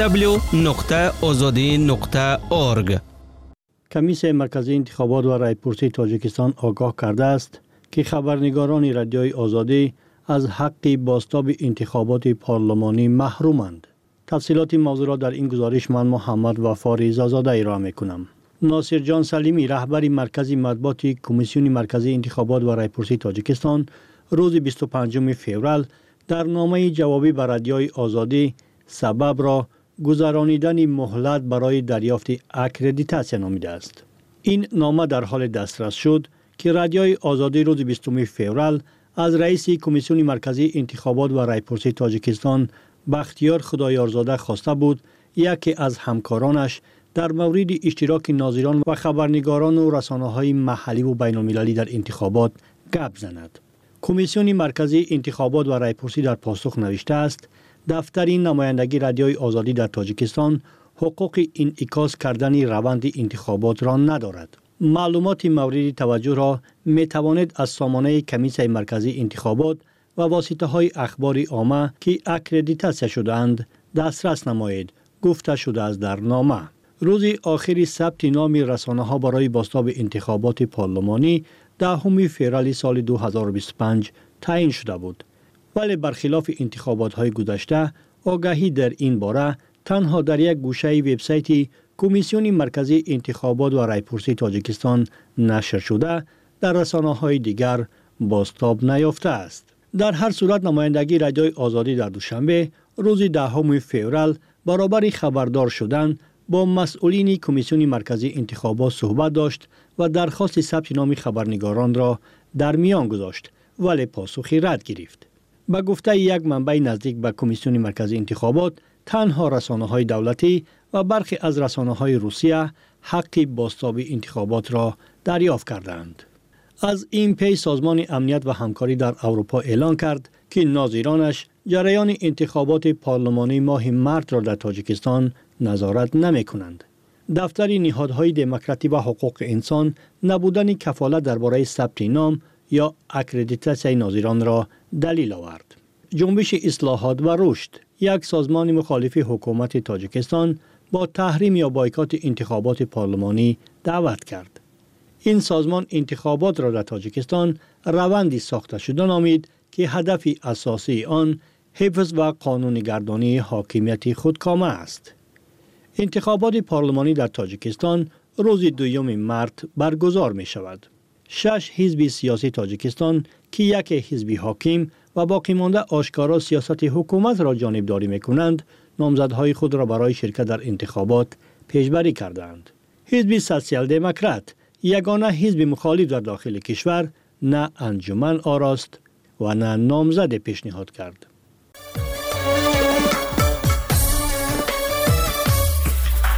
[SPEAKER 14] www.azadi.org.
[SPEAKER 2] کمیسیون مرکزی انتخابات و رایپرسی تاجیکستان آگاه کرده است که خبرنگاران رادیوی آزادی از حق بازتاب انتخابات پارلمانی محرومند. تفصیلات موضوع را در این گزارش من محمد وفا رضازاده ارائه می‌کنم. ناصر جان سلیمی، رهبر مرکز مطبوعات کمیسیون مرکزی انتخابات و رایپرسی تاجیکستان، روز 25 فوریه در نامه جوابی به رادیوی آزادی سبب را گذرانیدن مهلت برای دریافت اکردیتاسیون نامیده است. این نامه در حال دسترس شد که رادیوی آزادی روز 20 فوریه از رئیس کمیسیون مرکزی انتخابات و رایپرسی تاجیکستان بختیار خدایارزاده خواسته بود یکی از همکارانش در مورد اشتراک ناظران و خبرنگاران و رسانه‌های محلی و بین‌المللی در انتخابات گپ زند. کمیسیون مرکزی انتخابات و رایپرسی در پاسخ نوشته است: دفتر نمایندگی رادیوی آزادی در تاجیکستان حقوق انعکاس کردن روند انتخابات را ندارد. معلومات مورد توجه را می توانید از سامانه کمیسیون مرکزی انتخابات و واسطه‌های اخبار عامه که اکردیتاسیون شده‌اند دسترس نمایید، گفته شده است در نامه. روز آخری ثبت نام رسانه‌ها برای بازتاب انتخابات پارلمانی 10 فوریه سال 2025 تعیین شده بود. ولی برخلاف انتخابات‌های گذشته، آگاهی در این باره تنها در یک گوشه وبسایت کمیسیون مرکزی انتخابات و رایپرسی تاجیکستان نشر شده، در رسانه‌های دیگر بازتاب نیافته است. در هر صورت نمایندگی رادیوی آزادی در دوشنبه روز 10 فوریه برابر خبردار شدن با مسئولین کمیسیون مرکزی انتخابات صحبت داشت و درخواست ثبت نام خبرنگاران را در میان گذاشت، ولی پاسخی رد گرفت. به گفته یک منبع نزدیک به کمیسیون مرکزی انتخابات، تنها رسانه‌های دولتی و برخی از رسانه‌های روسیه حق بازتاب انتخابات را دریافت کردند. از این پی سازمان امنیت و همکاری در اروپا اعلان کرد که ناظرانش جریان انتخابات پارلمانی ماه مارس را در تاجیکستان نظارت نمی کنند. دفتر نهادهای دموکراسی و حقوق انسان نبودن کفالت درباره ثبت نام یا اکردیتاسیون ناظران را دلیل آورد. جنبش اصلاحات و رشد، یک سازمان مخالف حکومت تاجیکستان، با تحریم یا بایکات انتخابات پارلمانی دعوت کرد. این سازمان انتخابات را در تاجیکستان روندی ساخته شده نامید که هدف اساسی آن حفظ و قانون‌گردانی حاکمیت خودکامه است. انتخابات پارلمانی در تاجیکستان روز 2 مارس برگزار می شود. 6 حزب سیاسی تاجیکستان که یک حزب حاکم و باقی مانده آشکارا سیاست حکومت را جانبداری می کنند، نامزدهای خود را برای شرکت در انتخابات پیشبری کردند. حزب سوسیال دموکرات، یگانه حزب مخالف در داخل کشور، نه انجمن آراست و نه نامزد پیشنهاد کرد.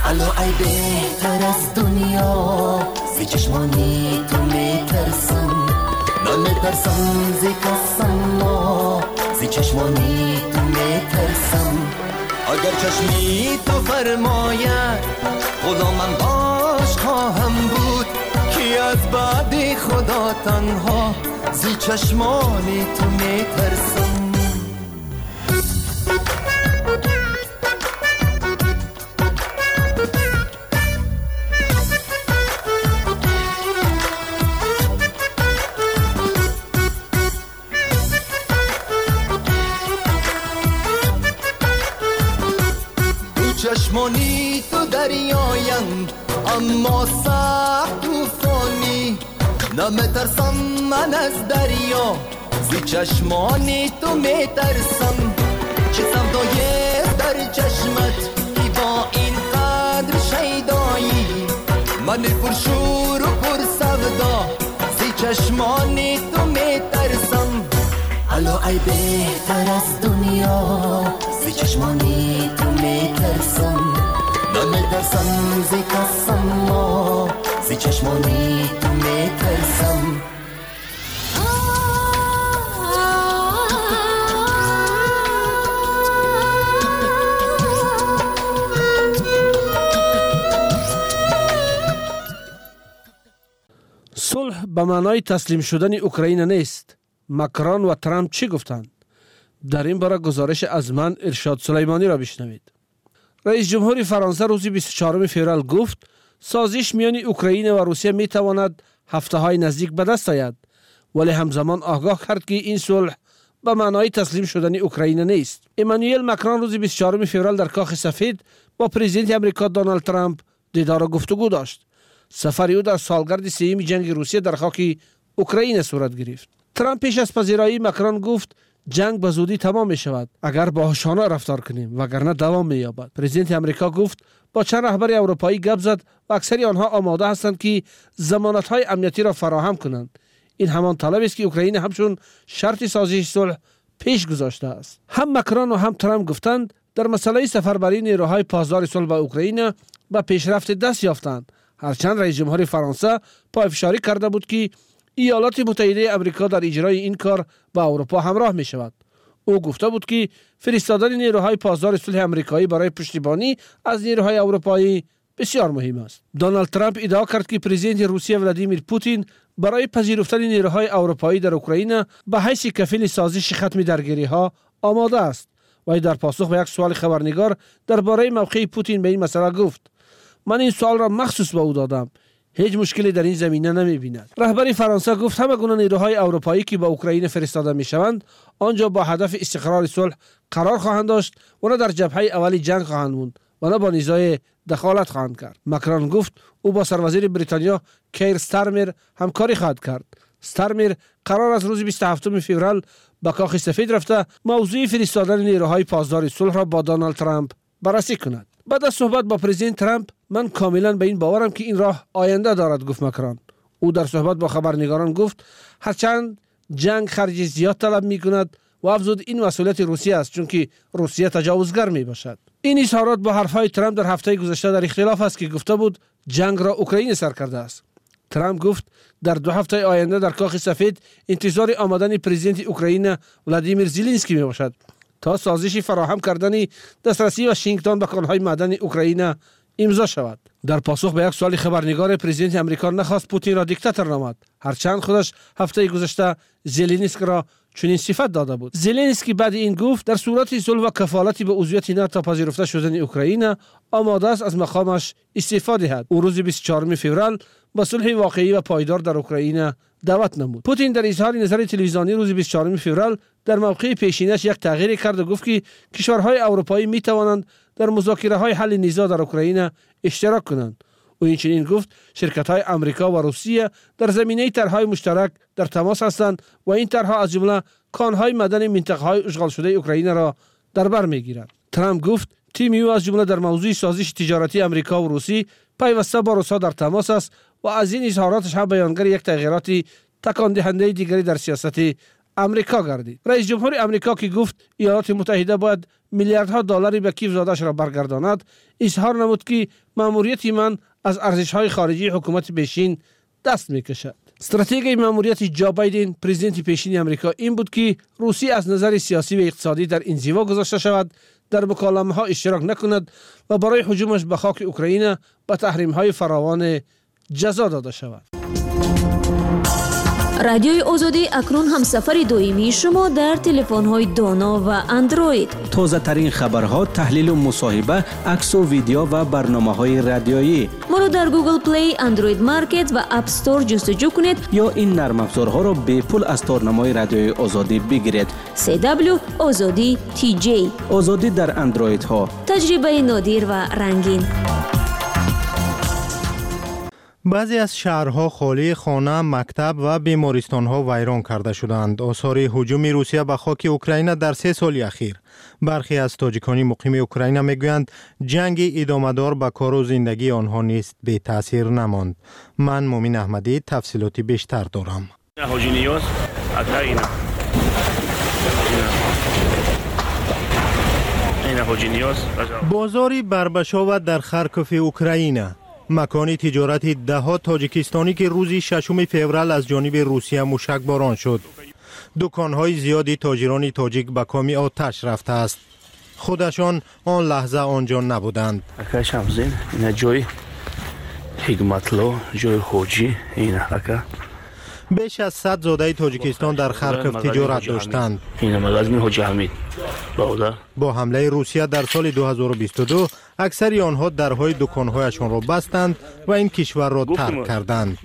[SPEAKER 5] الو ای بهتر از دنیا زی چشمانی تو میترسم نمیترسم زی کسم زی چشمانی تو میترسم اگر چشمی تو فرماید غلامم باش خواهم بود کی از بعد خدا تنها زی چشمانی تو میترسم چشمانی تو دریایم اما سخت توفانی نمیترسم من از دریا زی چشمانی تو میترسم چه سودای در چشمت ای با این قدر شیدایی من پرشور و پر سودا زی چشمانی تو میترسم الو ای بهتر از دنیا زی چشمانی تو میترسم نمیترسم زی کسم زی چشمانی تو میترسم
[SPEAKER 4] صلح به معنای تسلیم شدن اوکراین نیست. مکرون و ترامپ چی گفتند؟ در این باره گزارش از من ارشاد سلیمانی را بشنوید. رئیس جمهور فرانسه روز 24 فوریه گفت سازش میان اوکراین و روسیه می تواند هفته های نزدیک به دست آید، ولی همزمان آگاه کرد که این صلح به معنای تسلیم شدن اوکراین نیست. امانوئل مکرون روز 24 فوریه در کاخ سفید با پرزیدنت آمریکا دونالد ترامپ دیدار و گفتگو داشت. سفر او در سالگرد سوم جنگ روسیه در خاک اوکراین صورت گرفت. ترامپ پیش از پذیرایی مکرون گفت جنگ به زودی تمام می شود اگر باهوشانه رفتار کنیم وگرنه دوام می یابد. پرزیدنت آمریکا گفت با چند رهبر اروپایی گپ زد و اکثری آنها آماده هستند که ضمانت های امنیتی را فراهم کنند. این همان طلب است که اوکراین همچون شرط سازش صلح پیش گذاشته است. هم مکرون و هم ترامپ گفتند در مسئله سفربری نیروهای پاسدار صلح به اوکراین به پیشرفت دست یافتند، هرچند رئیس جمهور فرانسه پافشاری کرده بود که ایالات متحده آمریکا در اجرای این کار با اروپا همراه می شود. او گفته بود که فرستادن نیروهای پاسدار صلح آمریکایی برای پشتیبانی از نیروهای اروپایی بسیار مهم است. دونالد ترامپ ادعا کرد که پرزیدنت روسیه ولادیمیر پوتین برای پذیرفتن نیروهای اروپایی در اوکراین به حیث کفیل سازش ختم درگیری ها آماده است. و در پاسخ به یک سوال خبرنگار درباره موقع پوتین به این مسئله گفت من این سوال را مخصوص به او دادم، هیچ مشکلی در این زمینه نمی بیند. رهبر فرانسه گفت همه گونه نیروهای اروپایی که به اوکراین فرستاده می شوند آنجا با هدف استقرار صلح قرار خواهند داشت و نه در جبهه اولی جنگ خواهند موند و نه با نیزای دخالت خواهند کرد. مکرون گفت او با سروزیر بریتانیا کیر ستارمر همکاری خواهد کرد. ستارمر قرار از روز 27 فوریه به کاخ سفید رفته موضوع فرستادن نیروهای پاسدار صلح را با دونالد ترامپ بررسی کند. بعد از صحبت با پرزیدنت ترامپ من کاملا به این باورم که این راه آینده دارد، گفت مکرون. او در صحبت با خبرنگاران گفت هرچند جنگ خرج زیاد طلب می کند و افزود این مسئولیت روسیه است چون که روسیه تجاوزگر می باشد. این اظهارات با حرفهای ترامپ در هفته گذشته در اختلاف است که گفته بود جنگ را اوکراین سر کرده است. ترامپ گفت در 2 هفته آینده در کاخ سفید انتظار آمدن پرزیدنت اوکراین ولادیمیر زلنسکی می باشد تا سازش فراهم کردن دسترسی واشنگتن به کانهای معدنی اوکراین امضا شود. در پاسخ به یک سوال خبرنگار پرزیدنت آمریکا نخواست پوتین را دیکتاتور نامد، هرچند خودش هفته گذشته زلنسکی را چنین صفت داده بود. زلنسکی بعد این گفت در صورت صلح و کفالتی به عضویت ناتو پذیرفته شدن اوکراین آماده است از مقامش استعفا دهد. او روز 24 فوریه با صلح واقعی و پایدار در اوکراین دعوت نمود. پوتین در اظهار نظر تلویزیونی روز 24 فوریه در موقع پیشینش یک تغییر کرد و گفت که کشورهای اروپایی می توانند در مذاکره‌های حل نیزا در اوکراین اشتراک کنند. او اینچنین گفت شرکت‌های آمریکا و روسیه در زمینه طرح‌های مشترک در تماس هستند و این طرح‌ها از جمله کانهای معدنی منطقه‌های اشغال شده اوکراین را در بر می‌گیرند. ترامپ گفت تیم او از جمله در موضوع سازش تجارتی آمریکا و روسیه پیوسته با روسا در تماس است و از این اظهاراتش هم بیانگر یک تغییرات تکان دهنده دیگری در سیاست امریکا گردید. رئیس جمهور امریکا که گفت ایالات متحده باید میلیاردها دلاری به کیف زادش را برگرداند، اظهار نمود که ماموریت من از ارزش‌های خارجی حکومت پیشین دست می‌کشد. استراتژی ماموریت جو بایدن پرزیدنت پیشین امریکا این بود که روسیه از نظر سیاسی و اقتصادی در انزوا گذاشته شود، در مکالمه‌ها اشتراک نکند و برای هجومش به خاک اوکراین به تحریم‌های فراوان جزا داده شود.
[SPEAKER 8] رادیوی آزادی اکنون همسفر دائمی شما در تلفن‌های دانا و اندروید.
[SPEAKER 14] تازه ترین خبرها، تحلیل و مصاحبه، عکس و ویدیو و برنامه‌های رادیویی.
[SPEAKER 8] ما رو در گوگل پلی، اندروید مارکت و اپ استور جستجو کنید
[SPEAKER 14] یا این نرم افزارها را به پول از تارنمای رادیوی آزادی بگیرید.
[SPEAKER 8] CW آزادی TJ.
[SPEAKER 14] آزادی در اندروید ها.
[SPEAKER 8] تجربه نادر و رنگین.
[SPEAKER 7] بعضی از شهرها خالی خانه، مکتب و بیمارستان‌ها ویران کرده شدند. آثار هجوم روسیه به خاک اوکراین در 3 سال اخیر. برخی از تاجیکان مقیم اوکراین میگویند جنگ ادامه‌دار به کار و زندگی آنها نیست بی تاثیر نماند. من مومن احمدی تفصیلاتی بیشتر دارم. بازاری بربشاو در خارکوف اوکراین، مکانی تجارتی دهها تاجیکستانی که روز 6 فوریه از جانب روسیه موشکباران شد. دکان‌های زیادی تاجران تاجیک به کام آتش رفته است. خودشان آن لحظه آنجا نبودند.
[SPEAKER 15] این جای حکمتلو، جای خوجی، این اکا.
[SPEAKER 7] بیش از 100 زاده تاجیکستان در خارکوف تجارت داشتند.
[SPEAKER 15] این مغازه حاجی حمید.
[SPEAKER 7] با حمله روسیه در سال 2022 اکثر آنها درهای دکان‌هایشان را بستند و این کشور را ترک کردند.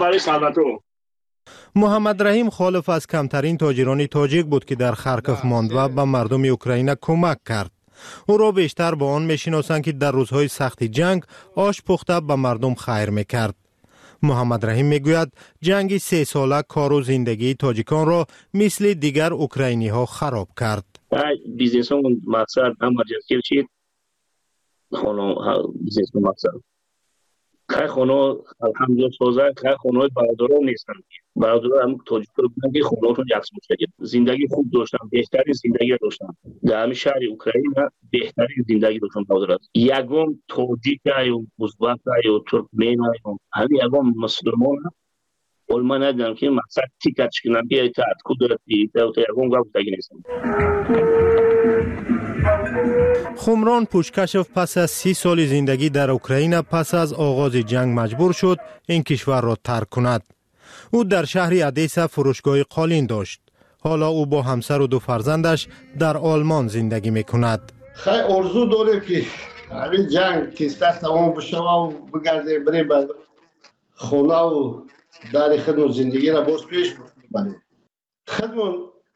[SPEAKER 7] محمد رحیم خالف از کمترین تاجران تاجیک بود که در خارکوف ماند و به مردم اوکراین کمک کرد. او را بیشتر با آن می‌شناسند که در روزهای سخت جنگ آش پخته به مردم خیر می‌کرد. محمد رحیم میگوید جنگ 3 ساله کار و زندگی تاجیکان را مثل دیگر اوکراینی ها خراب کرد.
[SPEAKER 15] بیزنس ها مقصد هم مرجعیت چید خانه بیزنس ها مقصد که خانه الحمدلله سازه که خانه برادران نیستند. برادران هم تاجیک رو بودن که خانه هاشون یکس مشکل زندگی خوب داشتن، بهترین زندگی داشتن. در همین شهر اوکراین بهترین زندگی داشتن برادران. یگم تاجیک یا ازبک یا ترکمن یا همین یگم مسلمان علما ندارن که مقصد تیکتش کنن بیاید تا کدرتی تا یگم گفت دیگه نیستن.
[SPEAKER 7] خمران پوشکشف پس از 30 سال زندگی در اوکراین پس از آغاز جنگ مجبور شد این کشور را ترک کند. او در شهر ادیسا فروشگاه قالین داشت. حالا او با همسر و 2 فرزندش در آلمان زندگی میکند.
[SPEAKER 16] خیلی آرزو داره که همین جنگ که تمام بشه و بگرده بره به خونه و در خدمت زندگی را باز پیش ببریم. خدمت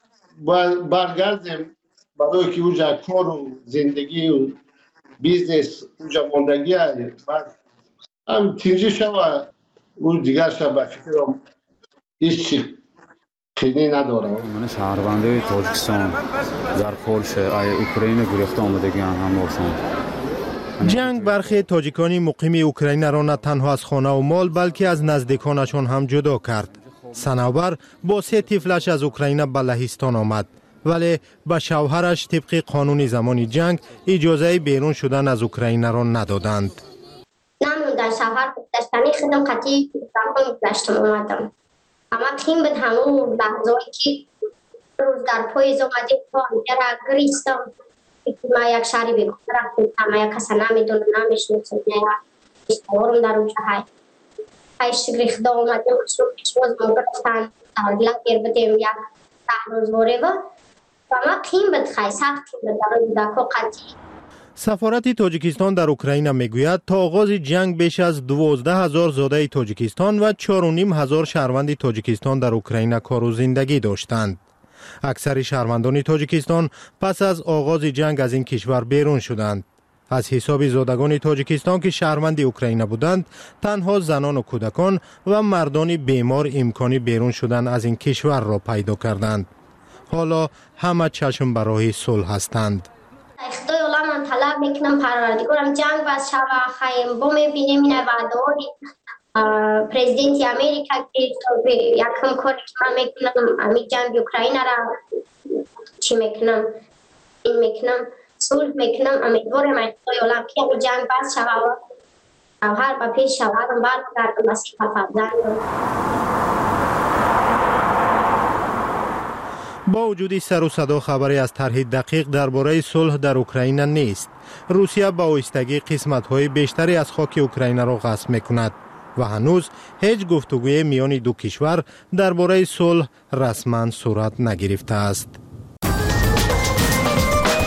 [SPEAKER 16] برگردیم برای که اونجا کار و زندگی و بیزنس اونجا ماندگی هست. هم تینجی شوه اون دیگر شوه فکرم هیچ چی خیلی ندارم.
[SPEAKER 17] من شهرونده تاجیکستان در پولش اوکراین گریخته آمدگی هم باشم.
[SPEAKER 7] جنگ برخی تاجیکانی مقیم اوکراین را نه تنها از خانه و مال بلکه از نزدیکانشان هم جدا کرد. صنوبر با 3 طفلش از اوکراین به لهستان آمد، ولی به شوهرش طبق قانون زمان جنگ اجازه بیرون شدن از اوکراین را ندادند.
[SPEAKER 18] نموندن شوهر گذشتنی خودم قطعی رفتم گذشتم اومدم. اما تیم به همون لحظه‌ای که روزگار پاییز اومدیم پانجره گریستم. ما یک شهری بگم رفتیم اما یک کسی نمیدونه نمیشناسم اشتهارم در اونجا هایش گریخته اومدیم شروع پیشواز ما گرفتن تحلیل گیر بدیم یک 10 روز باره و ما تیم بد خیلی سخت تیم بد در دکو قطعی.
[SPEAKER 7] سفارت تاجیکستان در اوکراین میگوید تا آغاز جنگ بیش از 12,000 زاده تاجیکستان و 4,500 شهروند تاجیکستان در اوکراین کار و زندگی داشتند. اکثر شهروندان تاجیکستان پس از آغاز جنگ از این کشور بیرون شدند. از حساب زادگان تاجیکستان که شهروند اوکراین بودند، تنها زنان و کودکان و مردان بیمار امکانی بیرون شدن از این کشور را پیدا کردند. حالا همه چشم برای صلح هستند.
[SPEAKER 18] خدای الله من طلب میکنم پروردگارم جنگ بس شوه خیم با میبینیم این وعده‌ای پرزیدنت امریکا که یکم کاری که من میکنم امی جنگ اوکراین را چی میکنم این میکنم صلح میکنم امیدوارم اتفاقی عالم که امی جنگ بس شود و هر با پیش شود برگردم مسیح فرزندم.
[SPEAKER 7] با وجود سر و صدا خبری از طرح دقیق درباره صلح در اوکراین نیست. روسیه با آهستگی قسمت‌های بیشتری از خاک اوکراین را غصب می‌کند و هنوز هیچ گفتگوی میان دو کشور درباره صلح رسما صورت نگرفته است.